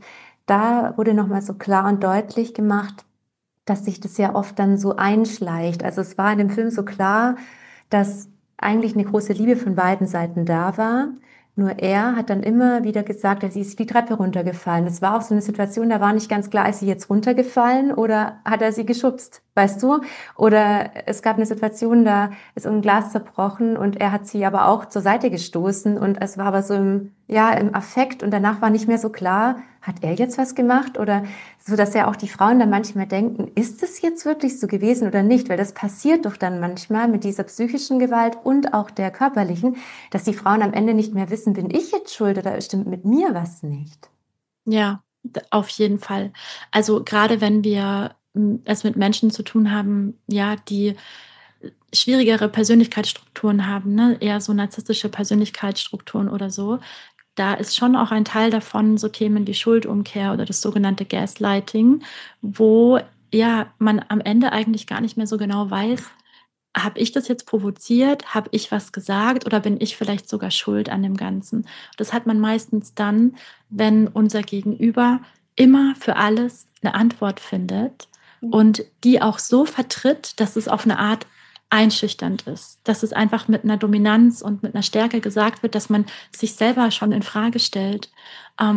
da wurde nochmal so klar und deutlich gemacht, dass sich das ja oft dann so einschleicht. Also es war in dem Film so klar, dass eigentlich eine große Liebe von beiden Seiten da war. Nur er hat dann immer wieder gesagt, er ist die Treppe runtergefallen. Das war auch so eine Situation, da war nicht ganz klar, ist sie jetzt runtergefallen oder hat er sie geschubst, weißt du? Oder es gab eine Situation, da ist ein Glas zerbrochen und er hat sie aber auch zur Seite gestoßen und es war aber so im, ja, im Affekt und danach war nicht mehr so klar, hat er jetzt was gemacht oder so, dass ja auch die Frauen dann manchmal denken, ist es jetzt wirklich so gewesen oder nicht? Weil das passiert doch dann manchmal mit dieser psychischen Gewalt und auch der körperlichen, dass die Frauen am Ende nicht mehr wissen, bin ich jetzt schuld oder stimmt mit mir was nicht? Ja, d- auf jeden Fall. Also gerade wenn wir m, es mit Menschen zu tun haben, ja, die schwierigere Persönlichkeitsstrukturen haben, ne? Eher so narzisstische Persönlichkeitsstrukturen oder so, da ist schon auch ein Teil davon so Themen wie Schuldumkehr oder das sogenannte Gaslighting, wo ja man am Ende eigentlich gar nicht mehr so genau weiß, habe ich das jetzt provoziert, habe ich was gesagt oder bin ich vielleicht sogar schuld an dem Ganzen? Das hat man meistens dann, wenn unser Gegenüber immer für alles eine Antwort findet und die auch so vertritt, dass es auf eine Art einschüchternd ist, dass es einfach mit einer Dominanz und mit einer Stärke gesagt wird, dass man sich selber schon in Frage stellt. Ähm,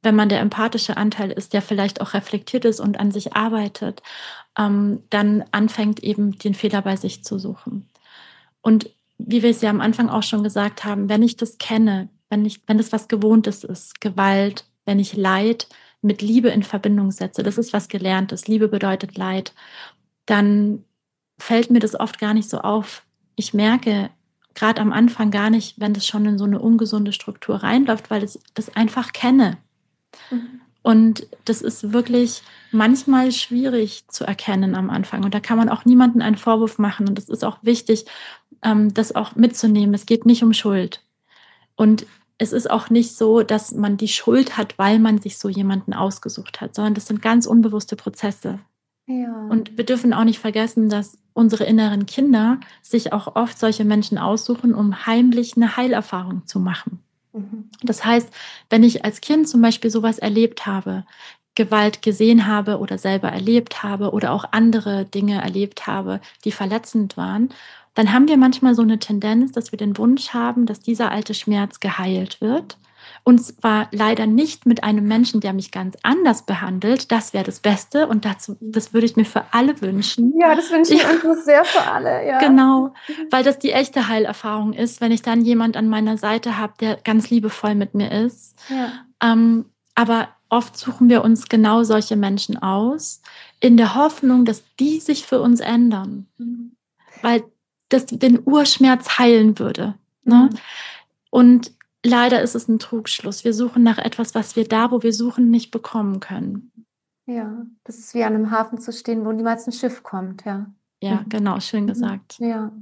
wenn man der empathische Anteil ist, der vielleicht auch reflektiert ist und an sich arbeitet, ähm, dann anfängt eben den Fehler bei sich zu suchen. Und wie wir es ja am Anfang auch schon gesagt haben, wenn ich das kenne, wenn ich, wenn das was Gewohntes ist, Gewalt, wenn ich Leid mit Liebe in Verbindung setze, das ist was Gelerntes, Liebe bedeutet Leid, dann fällt mir das oft gar nicht so auf. Ich merke gerade am Anfang gar nicht, wenn das schon in so eine ungesunde Struktur reinläuft, weil ich das einfach kenne. Mhm. Und das ist wirklich manchmal schwierig zu erkennen am Anfang. Und da kann man auch niemandem einen Vorwurf machen. Und es ist auch wichtig, das auch mitzunehmen. Es geht nicht um Schuld. Und es ist auch nicht so, dass man die Schuld hat, weil man sich so jemanden ausgesucht hat, sondern das sind ganz unbewusste Prozesse. Ja. Und wir dürfen auch nicht vergessen, dass unsere inneren Kinder sich auch oft solche Menschen aussuchen, um heimlich eine Heilerfahrung zu machen. Mhm. Das heißt, wenn ich als Kind zum Beispiel sowas erlebt habe, Gewalt gesehen habe oder selber erlebt habe oder auch andere Dinge erlebt habe, die verletzend waren, dann haben wir manchmal so eine Tendenz, dass wir den Wunsch haben, dass dieser alte Schmerz geheilt wird. Und zwar leider nicht mit einem Menschen, der mich ganz anders behandelt. Das wäre das Beste und dazu, das würde ich mir für alle wünschen. Ja, das wünschen wir uns sehr für alle. Ja. Genau, weil das die echte Heilerfahrung ist, wenn ich dann jemand an meiner Seite habe, der ganz liebevoll mit mir ist. Ja. Ähm, aber oft suchen wir uns genau solche Menschen aus, in der Hoffnung, dass die sich für uns ändern. Mhm. Weil das den Urschmerz heilen würde. Ne? Mhm. Und leider ist es ein Trugschluss. Wir suchen nach etwas, was wir da, wo wir suchen, nicht bekommen können. Ja, das ist wie an einem Hafen zu stehen, wo niemals ein Schiff kommt. Ja, ja mhm. genau, schön gesagt. Ja.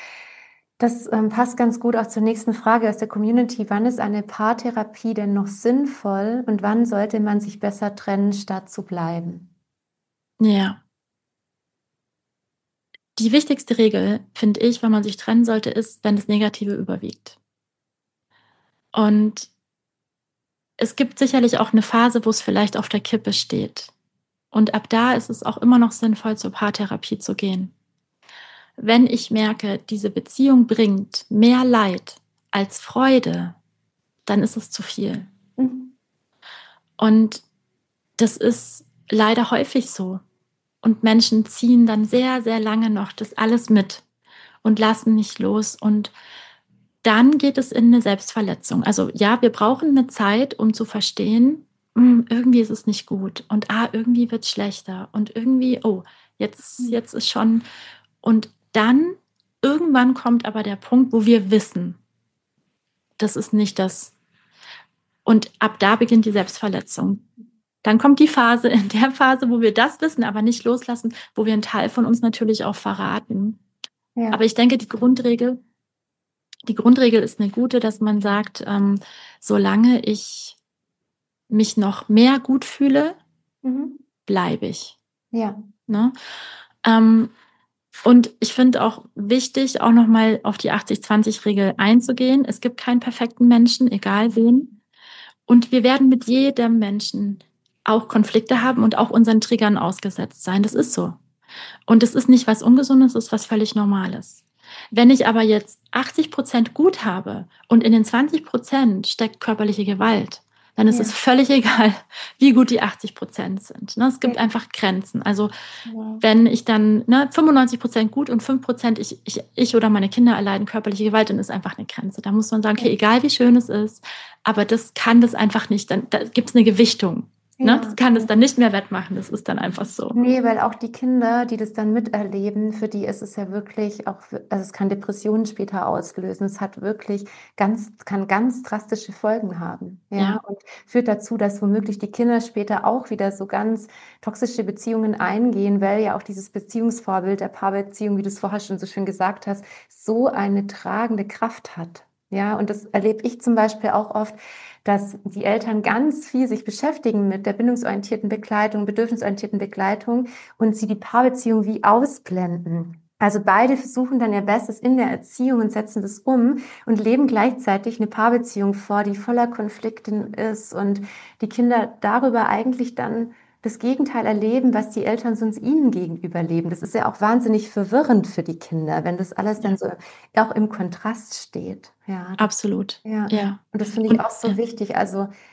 Das ähm, passt ganz gut auch zur nächsten Frage aus der Community. Wann ist eine Paartherapie denn noch sinnvoll und wann sollte man sich besser trennen, statt zu bleiben? Ja. Die wichtigste Regel, finde ich, wenn man sich trennen sollte, ist, wenn das Negative überwiegt. Und es gibt sicherlich auch eine Phase, wo es vielleicht auf der Kippe steht. Und ab da ist es auch immer noch sinnvoll, zur Paartherapie zu gehen. Wenn ich merke, diese Beziehung bringt mehr Leid als Freude, dann ist es zu viel. Mhm. Und das ist leider häufig so. Und Menschen ziehen dann sehr, sehr lange noch das alles mit und lassen nicht los. Und dann geht es in eine Selbstverletzung. Also ja, wir brauchen eine Zeit, um zu verstehen, mh, irgendwie ist es nicht gut. Und ah, irgendwie wird es schlechter. Und irgendwie, oh, jetzt, jetzt ist schon... Und dann, irgendwann kommt aber der Punkt, wo wir wissen, das ist nicht das. Und ab da beginnt die Selbstverletzung. Dann kommt die Phase, in der Phase, wo wir das wissen, aber nicht loslassen, wo wir einen Teil von uns natürlich auch verraten. Ja. Aber ich denke, die Grundregel, die Grundregel ist eine gute, dass man sagt, ähm, solange ich mich noch mehr gut fühle, mhm. bleibe ich. Ja. Ne? Ähm, und ich finde auch wichtig, auch nochmal auf die achtzig zwanzig Regel einzugehen. Es gibt keinen perfekten Menschen, egal wen. Und wir werden mit jedem Menschen auch Konflikte haben und auch unseren Triggern ausgesetzt sein. Das ist so. Und es ist nicht was Ungesundes, es ist was völlig Normales. Wenn ich aber jetzt achtzig Prozent gut habe und in den zwanzig Prozent steckt körperliche Gewalt, dann ist ja. es völlig egal, wie gut die achtzig Prozent sind. Es gibt ja. einfach Grenzen. Also ja. wenn ich dann ne, fünfundneunzig Prozent gut und fünf Prozent ich, ich, ich oder meine Kinder erleiden körperliche Gewalt, dann ist einfach eine Grenze. Da muss man sagen, okay, egal wie schön es ist, aber das kann das einfach nicht. Dann, da gibt es eine Gewichtung. Ne? Ja. Das kann das dann nicht mehr wettmachen. Das ist dann einfach so. Nee, weil auch die Kinder, die das dann miterleben, für die ist es ja wirklich auch, also es kann Depressionen später auslösen. Es hat wirklich ganz, kann ganz drastische Folgen haben. Ja? ja. Und führt dazu, dass womöglich die Kinder später auch wieder so ganz toxische Beziehungen eingehen, weil ja auch dieses Beziehungsvorbild der Paarbeziehung, wie du es vorher schon so schön gesagt hast, so eine tragende Kraft hat. Ja, und das erlebe ich zum Beispiel auch oft, dass die Eltern ganz viel sich beschäftigen mit der bindungsorientierten Begleitung, bedürfnisorientierten Begleitung und sie die Paarbeziehung wie ausblenden. Also beide versuchen dann ihr Bestes in der Erziehung und setzen das um und leben gleichzeitig eine Paarbeziehung vor, die voller Konflikte ist und die Kinder darüber eigentlich dann das Gegenteil erleben, was die Eltern sonst ihnen gegenüber leben. Das ist ja auch wahnsinnig verwirrend für die Kinder, wenn das alles dann so auch im Kontrast steht. Ja, absolut. Ja. ja. Und das finde ich und, auch so ja. wichtig. Also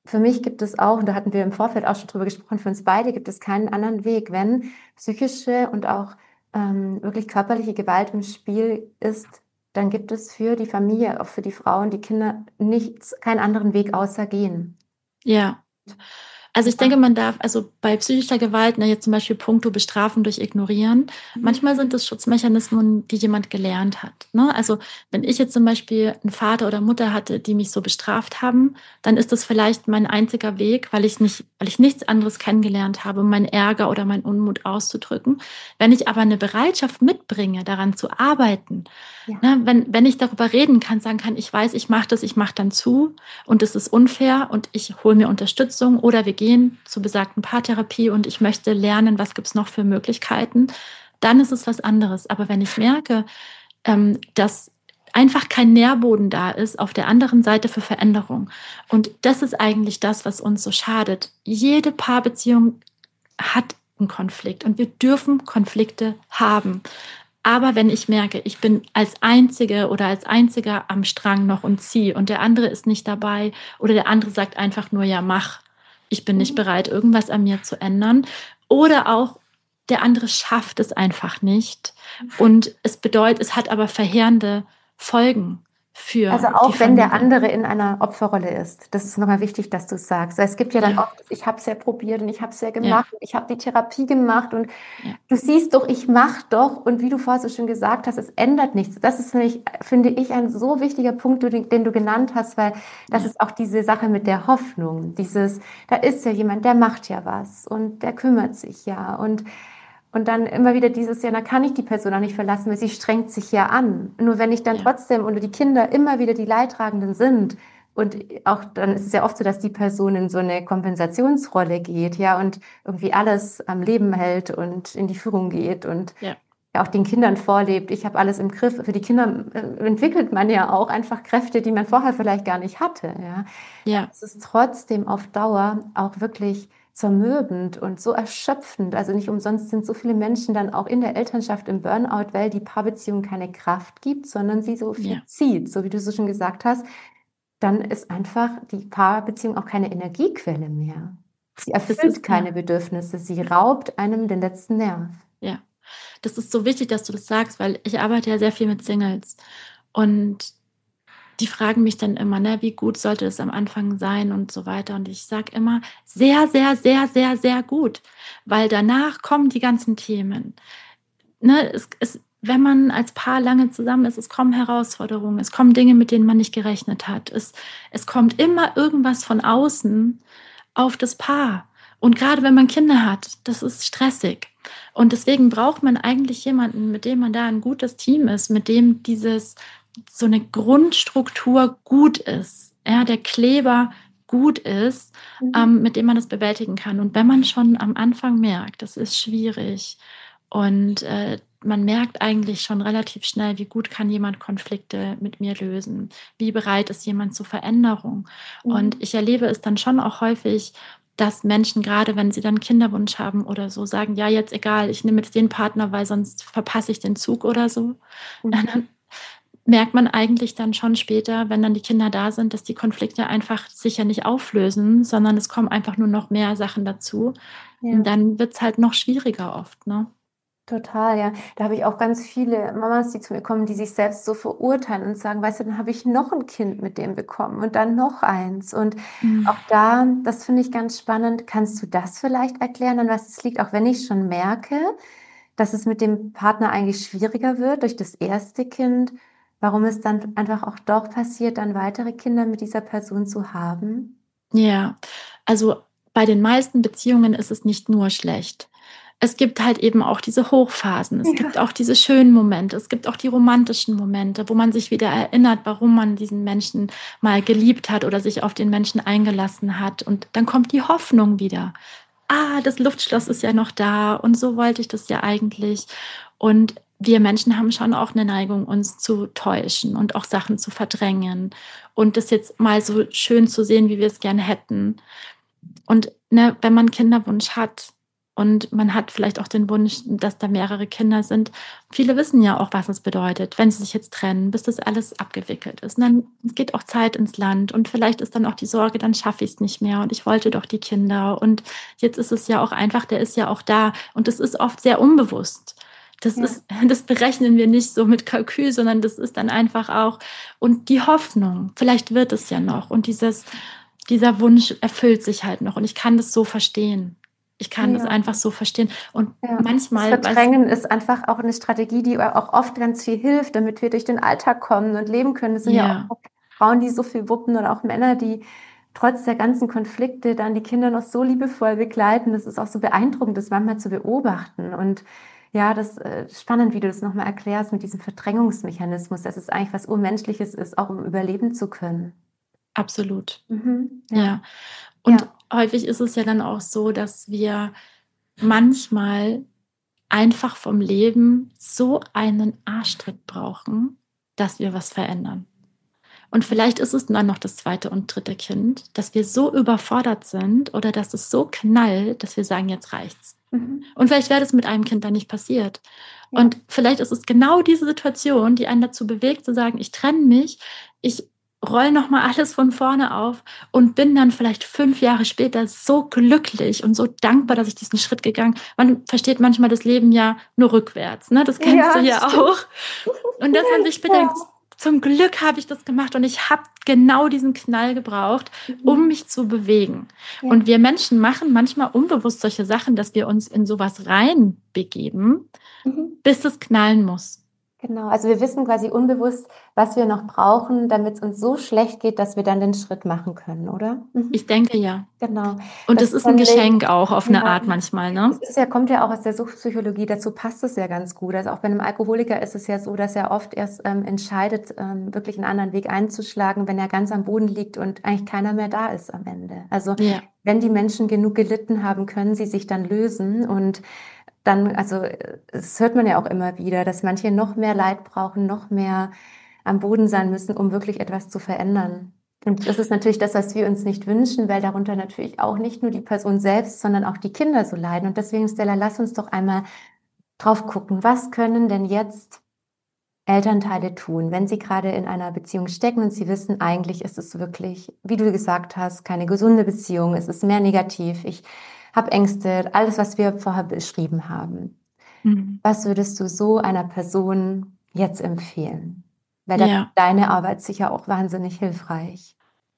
für mich gibt es auch, und da hatten wir im Vorfeld auch schon drüber gesprochen, für uns beide gibt es keinen anderen Weg, wenn psychische und auch ähm, wirklich körperliche Gewalt im Spiel ist, dann gibt es für die Familie, auch für die Frauen, die Kinder nichts, keinen anderen Weg außer gehen. Ja. Also ich Ja. denke, man darf, also bei psychischer Gewalt, ne, jetzt zum Beispiel puncto Bestrafen durch Ignorieren, manchmal sind es Schutzmechanismen, die jemand gelernt hat. Ne? Also wenn ich jetzt zum Beispiel einen Vater oder Mutter hatte, die mich so bestraft haben, dann ist das vielleicht mein einziger Weg, weil ich nicht, weil ich nichts anderes kennengelernt habe, um meinen Ärger oder meinen Unmut auszudrücken. Wenn ich aber eine Bereitschaft mitbringe, daran zu arbeiten, Ja. ne, wenn, wenn ich darüber reden kann, sagen kann, ich weiß, ich mache das, ich mache dann zu und es ist unfair und ich hole mir Unterstützung oder wir gehen zur besagten Paartherapie und ich möchte lernen, was gibt es noch für Möglichkeiten, dann ist es was anderes. Aber wenn ich merke, ähm, dass einfach kein Nährboden da ist auf der anderen Seite für Veränderung, und das ist eigentlich das, was uns so schadet. Jede Paarbeziehung hat einen Konflikt und wir dürfen Konflikte haben. Aber wenn ich merke, ich bin als Einzige oder als Einziger am Strang noch und ziehe und der andere ist nicht dabei oder der andere sagt einfach nur, ja, mach, ich bin nicht Mhm. bereit, irgendwas an mir zu ändern. Oder auch der andere schafft es einfach nicht. Und es bedeutet, es hat aber verheerende Folgen für Also die auch wenn der Familie. andere in einer Opferrolle ist. Das ist nochmal wichtig, dass du es sagst. Weil es gibt ja dann Ja. oft, ich habe es ja probiert und ich habe es ja Ja, gemacht und ich habe die Therapie gemacht und ja, du siehst doch, ich mache doch. Und wie du vorher so schön gesagt hast, es ändert nichts. Das ist nämlich, finde ich, ein so wichtiger Punkt, den, den du genannt hast, weil das ja, ist auch diese Sache mit der Hoffnung. Dieses, da ist ja jemand, der macht ja was und der kümmert sich ja. Und Und dann immer wieder dieses, ja, da kann ich die Person auch nicht verlassen, weil sie strengt sich ja an. Nur wenn ich dann ja, trotzdem oder die Kinder immer wieder die Leidtragenden sind und auch dann ist es ja oft so, dass die Person in so eine Kompensationsrolle geht, ja, und irgendwie alles am Leben hält und in die Führung geht und ja, ja auch den Kindern vorlebt, ich habe alles im Griff. Für die Kinder äh, entwickelt man ja auch einfach Kräfte, die man vorher vielleicht gar nicht hatte, ja. ja, Es ist trotzdem auf Dauer auch wirklich zermürbend und so erschöpfend. Also nicht umsonst sind so viele Menschen dann auch in der Elternschaft im Burnout, weil die Paarbeziehung keine Kraft gibt, sondern sie so viel ja. zieht. So wie du so schon gesagt hast, dann ist einfach die Paarbeziehung auch keine Energiequelle mehr. Sie Das erfüllt ist, ja, keine Bedürfnisse, sie raubt einem den letzten Nerv. ja. Das ist so wichtig, dass du das sagst, weil ich arbeite ja sehr viel mit Singles und die fragen mich dann immer, ne, wie gut sollte es am Anfang sein und so weiter. Und ich sage immer, sehr, sehr, sehr, sehr, sehr gut, weil danach kommen die ganzen Themen. Ne, es, es, wenn man als Paar lange zusammen ist, es kommen Herausforderungen, es kommen Dinge, mit denen man nicht gerechnet hat. Es, es kommt immer irgendwas von außen auf das Paar. Und gerade wenn man Kinder hat, das ist stressig. Und deswegen braucht man eigentlich jemanden, mit dem man da ein gutes Team ist, mit dem dieses so eine Grundstruktur gut ist, ja, der Kleber gut ist, Mhm. ähm, mit dem man das bewältigen kann. Und wenn man schon am Anfang merkt, das ist schwierig und äh, man merkt eigentlich schon relativ schnell, wie gut kann jemand Konflikte mit mir lösen, wie bereit ist jemand zur Veränderung. Und Mhm. ich erlebe es dann schon auch häufig, dass Menschen, gerade wenn sie dann Kinderwunsch haben oder so, sagen, ja, jetzt egal, ich nehme jetzt den Partner, weil sonst verpasse ich den Zug oder so. Mhm. Dann merkt man eigentlich dann schon später, wenn dann die Kinder da sind, dass die Konflikte einfach sich ja nicht auflösen, sondern es kommen einfach nur noch mehr Sachen dazu. Und Ja. dann wird es halt noch schwieriger oft, ne? Total, ja. Da habe ich auch ganz viele Mamas, die zu mir kommen, die sich selbst so verurteilen und sagen: „Weißt du, dann habe ich noch ein Kind mit dem bekommen und dann noch eins." Und Mhm. auch da, das finde ich ganz spannend, kannst du das vielleicht erklären, an was es liegt? Auch wenn ich schon merke, dass es mit dem Partner eigentlich schwieriger wird durch das erste Kind, warum es dann einfach auch doch passiert, dann weitere Kinder mit dieser Person zu haben? Ja, also bei den meisten Beziehungen ist es nicht nur schlecht. Es gibt halt eben auch diese Hochphasen. Es gibt Ja. auch diese schönen Momente. Es gibt auch die romantischen Momente, wo man sich wieder erinnert, warum man diesen Menschen mal geliebt hat oder sich auf den Menschen eingelassen hat. Und dann kommt die Hoffnung wieder. Ah, das Luftschloss ist ja noch da und so wollte ich das ja eigentlich. Und wir Menschen haben schon auch eine Neigung, uns zu täuschen und auch Sachen zu verdrängen und das jetzt mal so schön zu sehen, wie wir es gerne hätten. Und ne, wenn man Kinderwunsch hat und man hat vielleicht auch den Wunsch, dass da mehrere Kinder sind. Viele wissen ja auch, was es bedeutet, wenn sie sich jetzt trennen, bis das alles abgewickelt ist. Und dann geht auch Zeit ins Land und vielleicht ist dann auch die Sorge, dann schaffe ich es nicht mehr und ich wollte doch die Kinder. Und jetzt ist es ja auch einfach, der ist ja auch da und es ist oft sehr unbewusst. Das Ja. ist, das berechnen wir nicht so mit Kalkül, sondern das ist dann einfach auch, und die Hoffnung, vielleicht wird es ja noch und dieses, dieser Wunsch erfüllt sich halt noch und ich kann das so verstehen. Ich kann das Ja. einfach so verstehen und Ja. manchmal... Das Verdrängen ist einfach auch eine Strategie, die auch oft ganz viel hilft, damit wir durch den Alltag kommen und leben können. Das sind ja Ja. auch Frauen, die so viel wuppen oder auch Männer, die trotz der ganzen Konflikte dann die Kinder noch so liebevoll begleiten. Das ist auch so beeindruckend, das manchmal zu beobachten. Und ja, das ist spannend, wie du das nochmal erklärst mit diesem Verdrängungsmechanismus, dass es eigentlich was Urmenschliches ist, auch um überleben zu können. Absolut. Mhm. Ja. Ja. Und Ja. häufig ist es ja dann auch so, dass wir manchmal einfach vom Leben so einen Arschtritt brauchen, dass wir was verändern. Und vielleicht ist es dann noch das zweite und dritte Kind, dass wir so überfordert sind oder dass es so knallt, dass wir sagen, jetzt reicht's. Mhm. Und vielleicht wäre das mit einem Kind dann nicht passiert. Ja. Und vielleicht ist es genau diese Situation, die einen dazu bewegt, zu sagen, ich trenne mich, ich roll nochmal alles von vorne auf und bin dann vielleicht fünf Jahre später so glücklich und so dankbar, dass ich diesen Schritt gegangen bin. Man versteht manchmal das Leben ja nur rückwärts, ne? Das kennst Ja, du ja stimmt. auch. Und dass man sich bedenkt, Ja. zum Glück habe ich das gemacht und ich habe genau diesen Knall gebraucht, um Mhm. mich zu bewegen. Ja. Und wir Menschen machen manchmal unbewusst solche Sachen, dass wir uns in sowas reinbegeben, Mhm. bis es knallen muss. Genau, also wir wissen quasi unbewusst, was wir noch brauchen, damit es uns so schlecht geht, dass wir dann den Schritt machen können, oder? Mhm. Ich denke ja. Genau. Und Das es ist ein dann leben- Geschenk auch auf eine Ja. Art manchmal, ne? Das ist ja, kommt ja auch aus der Suchtpsychologie, dazu passt es ja ganz gut. Also auch bei einem Alkoholiker ist es ja so, dass er oft erst ähm, entscheidet, ähm, wirklich einen anderen Weg einzuschlagen, wenn er ganz am Boden liegt und eigentlich keiner mehr da ist am Ende. Also Ja. wenn die Menschen genug gelitten haben, können sie sich dann lösen und dann, also das hört man ja auch immer wieder, dass manche noch mehr Leid brauchen, noch mehr am Boden sein müssen, um wirklich etwas zu verändern. Und das ist natürlich das, was wir uns nicht wünschen, weil darunter natürlich auch nicht nur die Person selbst, sondern auch die Kinder so leiden. Und deswegen, Stella, lass uns doch einmal drauf gucken, was können denn jetzt Elternteile tun, wenn sie gerade in einer Beziehung stecken und sie wissen, eigentlich ist es wirklich, wie du gesagt hast, keine gesunde Beziehung, es ist mehr negativ, ich habe Ängste, alles, was wir vorher beschrieben haben. Mhm. Was würdest du so einer Person jetzt empfehlen? Weil da Ja. ist deine Arbeit sicher auch wahnsinnig hilfreich.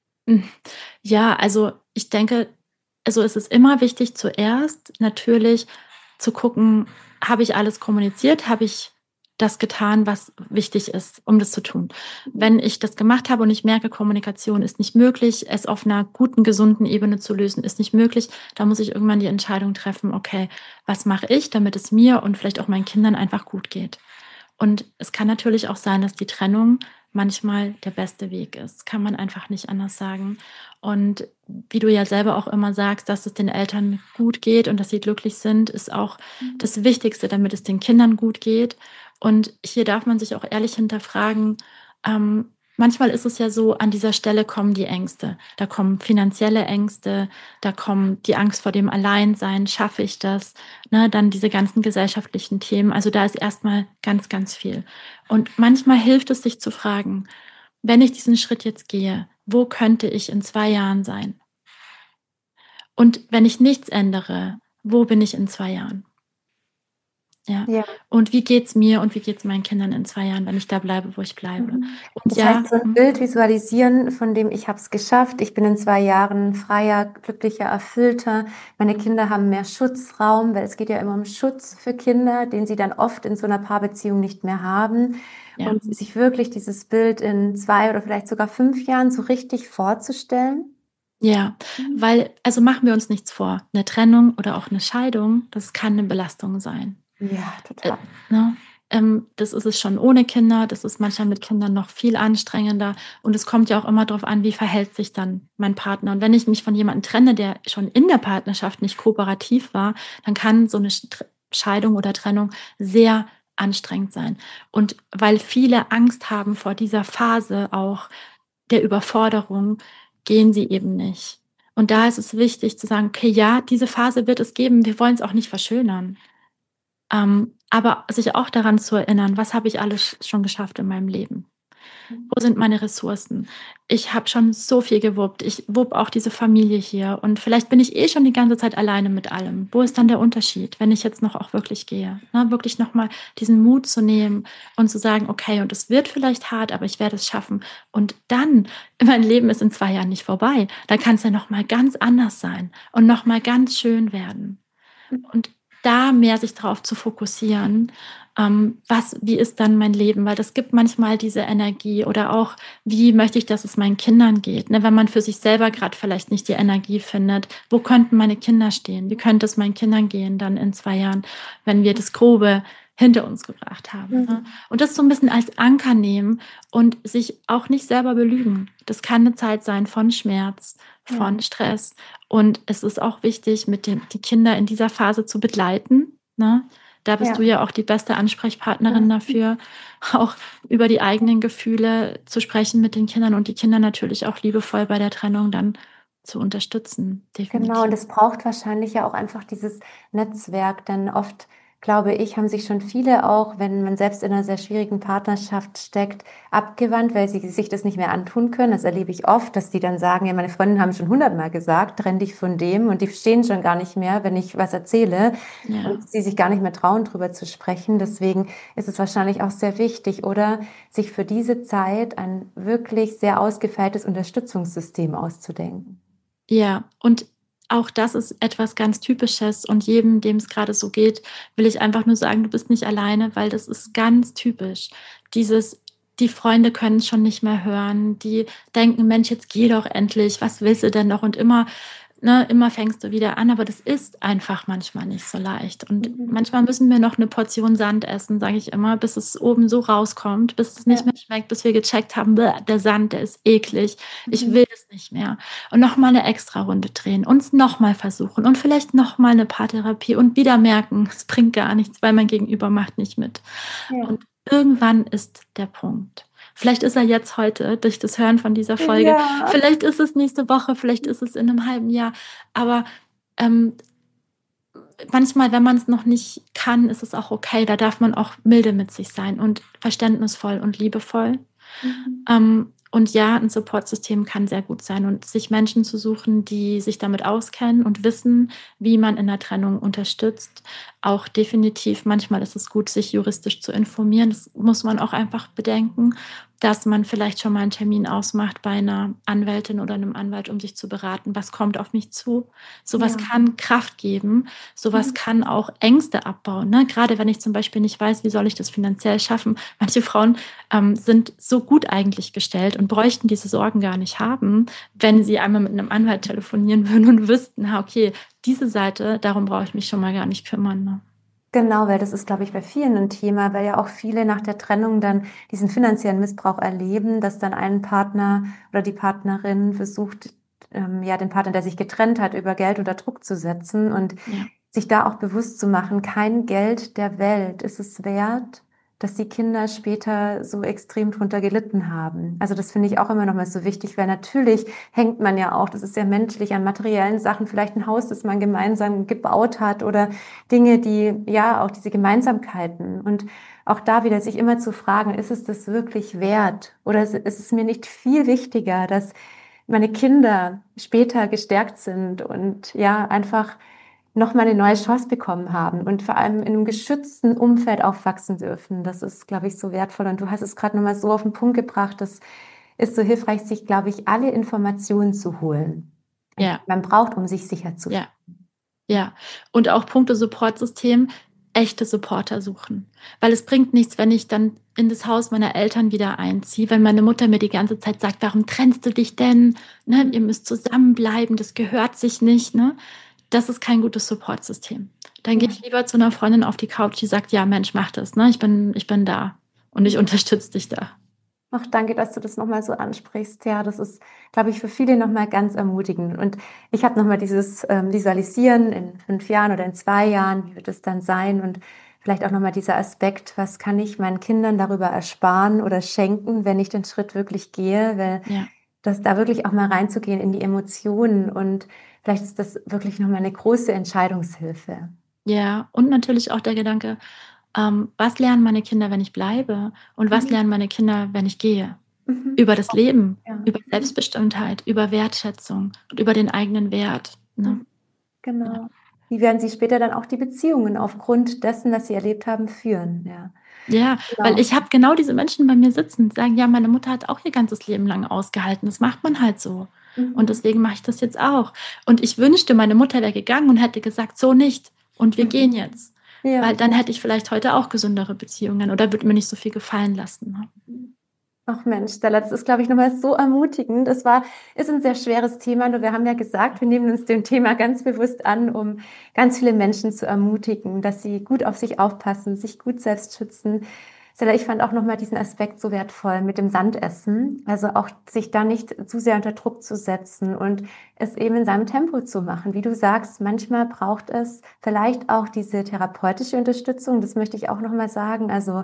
Ja, also ich denke, also es ist immer wichtig, zuerst natürlich zu gucken, habe ich alles kommuniziert, habe ich das getan, was wichtig ist, um das zu tun. Wenn ich das gemacht habe und ich merke, Kommunikation ist nicht möglich, es auf einer guten, gesunden Ebene zu lösen, ist nicht möglich, da muss ich irgendwann die Entscheidung treffen, okay, was mache ich, damit es mir und vielleicht auch meinen Kindern einfach gut geht. Und es kann natürlich auch sein, dass die Trennung manchmal der beste Weg ist. Kann man einfach nicht anders sagen. Und wie du ja selber auch immer sagst, dass es den Eltern gut geht und dass sie glücklich sind, ist auch das Wichtigste, damit es den Kindern gut geht. Und hier darf man sich auch ehrlich hinterfragen, ähm, manchmal ist es ja so, an dieser Stelle kommen die Ängste. Da kommen finanzielle Ängste, da kommt die Angst vor dem Alleinsein, schaffe ich das? Ne, dann diese ganzen gesellschaftlichen Themen. Also da ist erstmal ganz, ganz viel. Und manchmal hilft es, sich zu fragen, wenn ich diesen Schritt jetzt gehe, wo könnte ich in zwei Jahren sein? Und wenn ich nichts ändere, wo bin ich in zwei Jahren? Ja. Ja. Und wie geht's mir und wie geht's meinen Kindern in zwei Jahren, wenn ich da bleibe, wo ich bleibe? Mhm. Und Das ja, heißt, so ein hm, Bild visualisieren, von dem ich habe es geschafft, ich bin in zwei Jahren freier, glücklicher, erfüllter. Meine Kinder haben mehr Schutzraum, weil es geht ja immer um Schutz für Kinder, den sie dann oft in so einer Paarbeziehung nicht mehr haben. ja. Und sich wirklich dieses Bild in zwei oder vielleicht sogar fünf Jahren so richtig vorzustellen. Ja, weil, also machen wir uns nichts vor, eine Trennung oder auch eine Scheidung, das kann eine Belastung sein. Ja, Äh, total. ne? ähm, das ist es schon ohne Kinder, das ist manchmal mit Kindern noch viel anstrengender und es kommt ja auch immer darauf an, wie verhält sich dann mein Partner. Und wenn ich mich von jemandem trenne, der schon in der Partnerschaft nicht kooperativ war, dann kann so eine Sch- Scheidung oder Trennung sehr anstrengend sein. Und weil viele Angst haben vor dieser Phase auch der Überforderung, gehen sie eben nicht. Und da ist es wichtig zu sagen, okay, ja, diese Phase wird es geben, wir wollen es auch nicht verschönern. Ähm, aber sich auch daran zu erinnern, was habe ich alles schon geschafft in meinem Leben? Wo sind meine Ressourcen? Ich habe schon so viel gewuppt. Ich wupp auch diese Familie hier. Und vielleicht bin ich eh schon die ganze Zeit alleine mit allem. Wo ist dann der Unterschied, wenn ich jetzt noch auch wirklich gehe? Ne, wirklich nochmal diesen Mut zu nehmen und zu sagen, okay, und es wird vielleicht hart, aber ich werde es schaffen. Und dann, mein Leben ist in zwei Jahren nicht vorbei. Da kann es ja nochmal ganz anders sein und nochmal ganz schön werden. Und da mehr sich darauf zu fokussieren, ähm, was, wie ist dann mein Leben? Weil das gibt manchmal diese Energie oder auch, wie möchte ich, dass es meinen Kindern geht? Ne? Wenn man für sich selber gerade vielleicht nicht die Energie findet, wo könnten meine Kinder stehen? Wie könnte es meinen Kindern gehen dann in zwei Jahren, wenn wir das Grobe hinter uns gebracht haben? Mhm. Ne? Und das so ein bisschen als Anker nehmen und sich auch nicht selber belügen. Das kann eine Zeit sein von Schmerz, von Ja. Stress. Und es ist auch wichtig, mit den die Kinder in dieser Phase zu begleiten. Ne? Da bist Ja. du ja auch die beste Ansprechpartnerin Ja. dafür, auch über die eigenen Gefühle zu sprechen mit den Kindern und die Kinder natürlich auch liebevoll bei der Trennung dann zu unterstützen. Genau, Definitiv. und es braucht wahrscheinlich ja auch einfach dieses Netzwerk, denn oft, glaube ich, haben sich schon viele auch, wenn man selbst in einer sehr schwierigen Partnerschaft steckt, abgewandt, weil sie sich das nicht mehr antun können. Das erlebe ich oft, dass die dann sagen, ja, meine Freundinnen haben schon hundertmal gesagt, trenn dich von dem, und die verstehen schon gar nicht mehr, wenn ich was erzähle, Ja. und sie sich gar nicht mehr trauen, drüber zu sprechen. Deswegen ist es wahrscheinlich auch sehr wichtig, oder sich für diese Zeit ein wirklich sehr ausgefeiltes Unterstützungssystem auszudenken. Ja, und auch das ist etwas ganz Typisches und jedem, dem es gerade so geht, will ich einfach nur sagen, du bist nicht alleine, weil das ist ganz typisch. Dieses, die Freunde können es schon nicht mehr hören, die denken, Mensch, jetzt geh doch endlich, was willst du denn noch? Und immer, ne, immer fängst du wieder an, aber das ist einfach manchmal nicht so leicht. Und Mhm. manchmal müssen wir noch eine Portion Sand essen, sage ich immer, bis es oben so rauskommt, bis es nicht Ja. mehr schmeckt, bis wir gecheckt haben, "Bäh, der Sand, der ist eklig, ich Mhm. will es nicht mehr." Und nochmal eine extra Runde drehen, uns nochmal versuchen und vielleicht nochmal eine Paartherapie und wieder merken, es bringt gar nichts, weil mein Gegenüber macht nicht mit. Ja. Und irgendwann ist der Punkt. Vielleicht ist er jetzt heute durch das Hören von dieser Folge, Ja. vielleicht ist es nächste Woche, vielleicht ist es in einem halben Jahr, aber ähm, manchmal, wenn man es noch nicht kann, ist es auch okay, da darf man auch milde mit sich sein und verständnisvoll und liebevoll. Mhm. Ähm, und ja, ein Supportsystem kann sehr gut sein und sich Menschen zu suchen, die sich damit auskennen und wissen, wie man in der Trennung unterstützt. Auch definitiv, manchmal ist es gut, sich juristisch zu informieren. Das muss man auch einfach bedenken, dass man vielleicht schon mal einen Termin ausmacht bei einer Anwältin oder einem Anwalt, um sich zu beraten, was kommt auf mich zu. Sowas Ja. kann Kraft geben, sowas Mhm. kann auch Ängste abbauen. Ne? Gerade wenn ich zum Beispiel nicht weiß, wie soll ich das finanziell schaffen. Manche Frauen ähm, sind so gut eigentlich gestellt und bräuchten diese Sorgen gar nicht haben, wenn sie einmal mit einem Anwalt telefonieren würden und wüssten, na okay, diese Seite, darum brauche ich mich schon mal gar nicht kümmern. Ne? Genau, weil das ist, glaube ich, bei vielen ein Thema, weil ja auch viele nach der Trennung dann diesen finanziellen Missbrauch erleben, dass dann ein Partner oder die Partnerin versucht, ähm, ja, den Partner, der sich getrennt hat, über Geld unter Druck zu setzen, und Ja. sich da auch bewusst zu machen, kein Geld der Welt ist es wert, dass die Kinder später so extrem drunter gelitten haben. Also das finde ich auch immer noch mal so wichtig, weil natürlich hängt man ja auch, das ist sehr menschlich, an materiellen Sachen, vielleicht ein Haus, das man gemeinsam gebaut hat, oder Dinge, die, ja, auch diese Gemeinsamkeiten. Und auch da wieder sich immer zu fragen, ist es das wirklich wert? Oder ist es mir nicht viel wichtiger, dass meine Kinder später gestärkt sind und ja, einfach nochmal eine neue Chance bekommen haben und vor allem in einem geschützten Umfeld aufwachsen dürfen. Das ist, glaube ich, so wertvoll. Und du hast es gerade nochmal so auf den Punkt gebracht. Das ist so hilfreich, sich, glaube ich, alle Informationen zu holen, die Ja. man braucht, um sich sicher zu fühlen. Ja. Ja, und auch Punkte Supportsystem, echte Supporter suchen. Weil es bringt nichts, wenn ich dann in das Haus meiner Eltern wieder einziehe, wenn meine Mutter mir die ganze Zeit sagt, warum trennst du dich denn? Ne, ihr müsst zusammenbleiben, das gehört sich nicht. Ne? Das ist kein gutes Supportsystem. Dann gehe Ja. ich lieber zu einer Freundin auf die Couch, die sagt, ja Mensch, mach das. Ne? Ich bin, ich bin da und ich unterstütze dich da. Ach, danke, dass du das nochmal so ansprichst. Ja, das ist, glaube ich, für viele nochmal ganz ermutigend. Und ich habe nochmal dieses ähm, Visualisieren in fünf Jahren oder in zwei Jahren, wie wird es dann sein? Und vielleicht auch nochmal dieser Aspekt, was kann ich meinen Kindern darüber ersparen oder schenken, wenn ich den Schritt wirklich gehe? Weil Ja. dass da wirklich auch mal reinzugehen in die Emotionen und vielleicht ist das wirklich nochmal eine große Entscheidungshilfe. Ja, und natürlich auch der Gedanke, ähm, was lernen meine Kinder, wenn ich bleibe? Und was Mhm. lernen meine Kinder, wenn ich gehe? Mhm. Über das Leben, Ja. über Selbstbestimmtheit, über Wertschätzung und über den eigenen Wert, ne? Mhm. Ja. Genau. Wie werden sie später dann auch die Beziehungen aufgrund dessen, was sie erlebt haben, führen? Ja, Ja, weil genau. ich habe genau diese Menschen bei mir sitzen, die sagen: „Ja, meine Mutter hat auch ihr ganzes Leben lang ausgehalten. Das macht man halt so. Und Mhm. deswegen mache ich das jetzt auch.“ Und ich wünschte, meine Mutter wäre gegangen und hätte gesagt: „So nicht und wir Mhm. gehen jetzt.“ Ja. Weil dann hätte ich vielleicht heute auch gesündere Beziehungen oder würde mir nicht so viel gefallen lassen, ne? Ach Mensch, Stella, das ist, glaube ich, noch mal so ermutigend. Das war ist 'n sehr schweres Thema, nur wir haben ja gesagt, wir nehmen uns dem Thema ganz bewusst an, um ganz viele Menschen zu ermutigen, dass sie gut auf sich aufpassen, sich gut selbst schützen. Stella, ich fand auch noch mal diesen Aspekt so wertvoll mit dem Sandessen. Also, auch sich da nicht zu sehr unter Druck zu setzen und es eben in seinem Tempo zu machen. Wie du sagst, manchmal braucht es vielleicht auch diese therapeutische Unterstützung. Das möchte ich auch noch mal sagen. Also,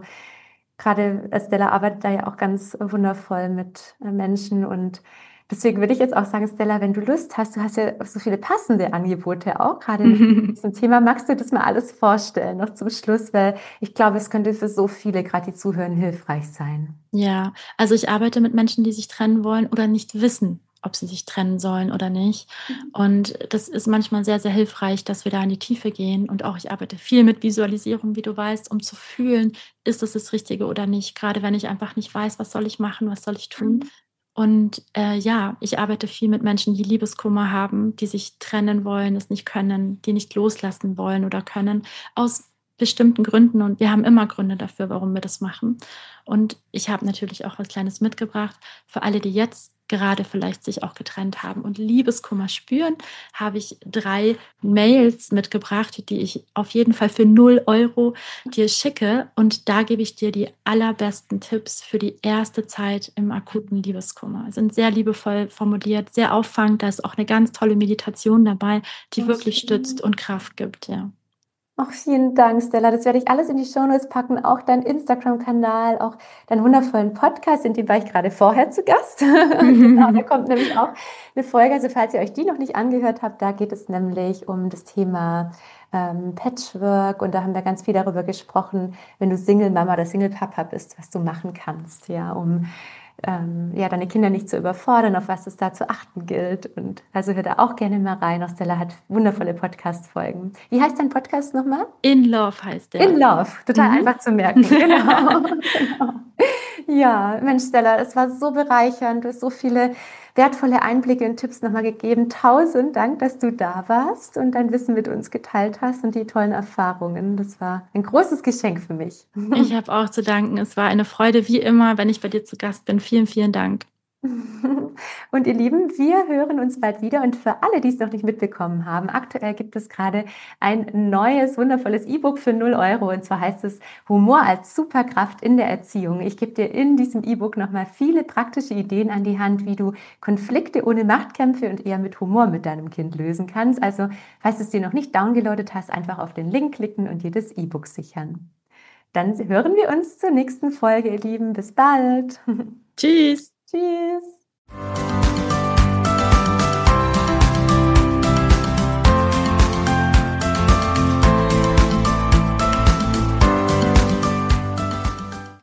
grade Stella arbeitet da ja auch ganz wundervoll mit, äh, Menschen und deswegen würde ich jetzt auch sagen, Stella, wenn du Lust hast, du hast ja so viele passende Angebote auch grade mit diesem Thema. Magst du das mal alles vorstellen noch zum Schluss? Weil ich glaube, es könnte für so viele, grad die zuhören, hilfreich sein. Ja, also ich arbeite mit Menschen, die sich trennen wollen oder nicht wissen, ob sie sich trennen sollen oder nicht. Mhm. Und das ist manchmal sehr, sehr hilfreich, dass wir da in die Tiefe gehen. Und auch ich arbeite viel mit Visualisierung, wie du weißt, um zu fühlen, ist es das Richtige oder nicht. Gerade wenn ich einfach nicht weiß, was soll ich machen, was soll ich tun. Mhm. Und äh, ja, ich arbeite viel mit Menschen, die Liebeskummer haben, die sich trennen wollen, es nicht können, die nicht loslassen wollen oder können, aus bestimmten Gründen. Und wir haben immer Gründe dafür, warum wir das machen. Und ich habe natürlich auch was Kleines mitgebracht. Für alle, die jetzt gerade vielleicht sich auch getrennt haben und Liebeskummer spüren, habe ich drei Mails mitgebracht, die ich auf jeden Fall für null Euro dir schicke. Und da gebe ich dir die allerbesten Tipps für die erste Zeit im akuten Liebeskummer. Sind sehr liebevoll formuliert, sehr auffangend. Da ist auch eine ganz tolle Meditation dabei, die Oh, wirklich schön. stützt und Kraft gibt, ja. Ach, vielen Dank, Stella. Das werde ich alles in die Shownotes packen, auch deinen Instagram-Kanal, auch deinen wundervollen Podcast, in dem war ich gerade vorher zu Gast. Genau, da kommt nämlich auch eine Folge. Also, falls ihr euch die noch nicht angehört habt, da geht es nämlich um das Thema, ähm, Patchwork und da haben wir ganz viel darüber gesprochen, wenn du Single-Mama oder Single-Papa bist, was du machen kannst, ja, um ähm, ja, deine Kinder nicht zu überfordern, auf was es da zu achten gilt. Und also hör da auch gerne mal rein. Auch Stella hat wundervolle Podcast-Folgen. Wie heißt dein Podcast nochmal? In Love heißt der. In Love, total Mhm. einfach zu merken. Genau, genau. Ja, Mensch, Stella, es war so bereichernd. Du hast so viele wertvolle Einblicke und Tipps nochmal gegeben. Tausend Dank, dass du da warst und dein Wissen mit uns geteilt hast und die tollen Erfahrungen. Das war ein großes Geschenk für mich. Ich habe auch zu danken. Es war eine Freude, wie immer, wenn ich bei dir zu Gast bin. Vielen, vielen Dank. Und ihr Lieben, wir hören uns bald wieder und für alle, die es noch nicht mitbekommen haben, aktuell gibt es gerade ein neues, wundervolles E-Book für null Euro und zwar heißt es Humor als Superkraft in der Erziehung. Ich gebe dir in diesem E-Book nochmal viele praktische Ideen an die Hand, wie du Konflikte ohne Machtkämpfe und eher mit Humor mit deinem Kind lösen kannst. Also, falls du es dir noch nicht downgeloadet hast, einfach auf den Link klicken und dir das E-Book sichern. Dann hören wir uns zur nächsten Folge, ihr Lieben. Bis bald. Tschüss. Tschüss.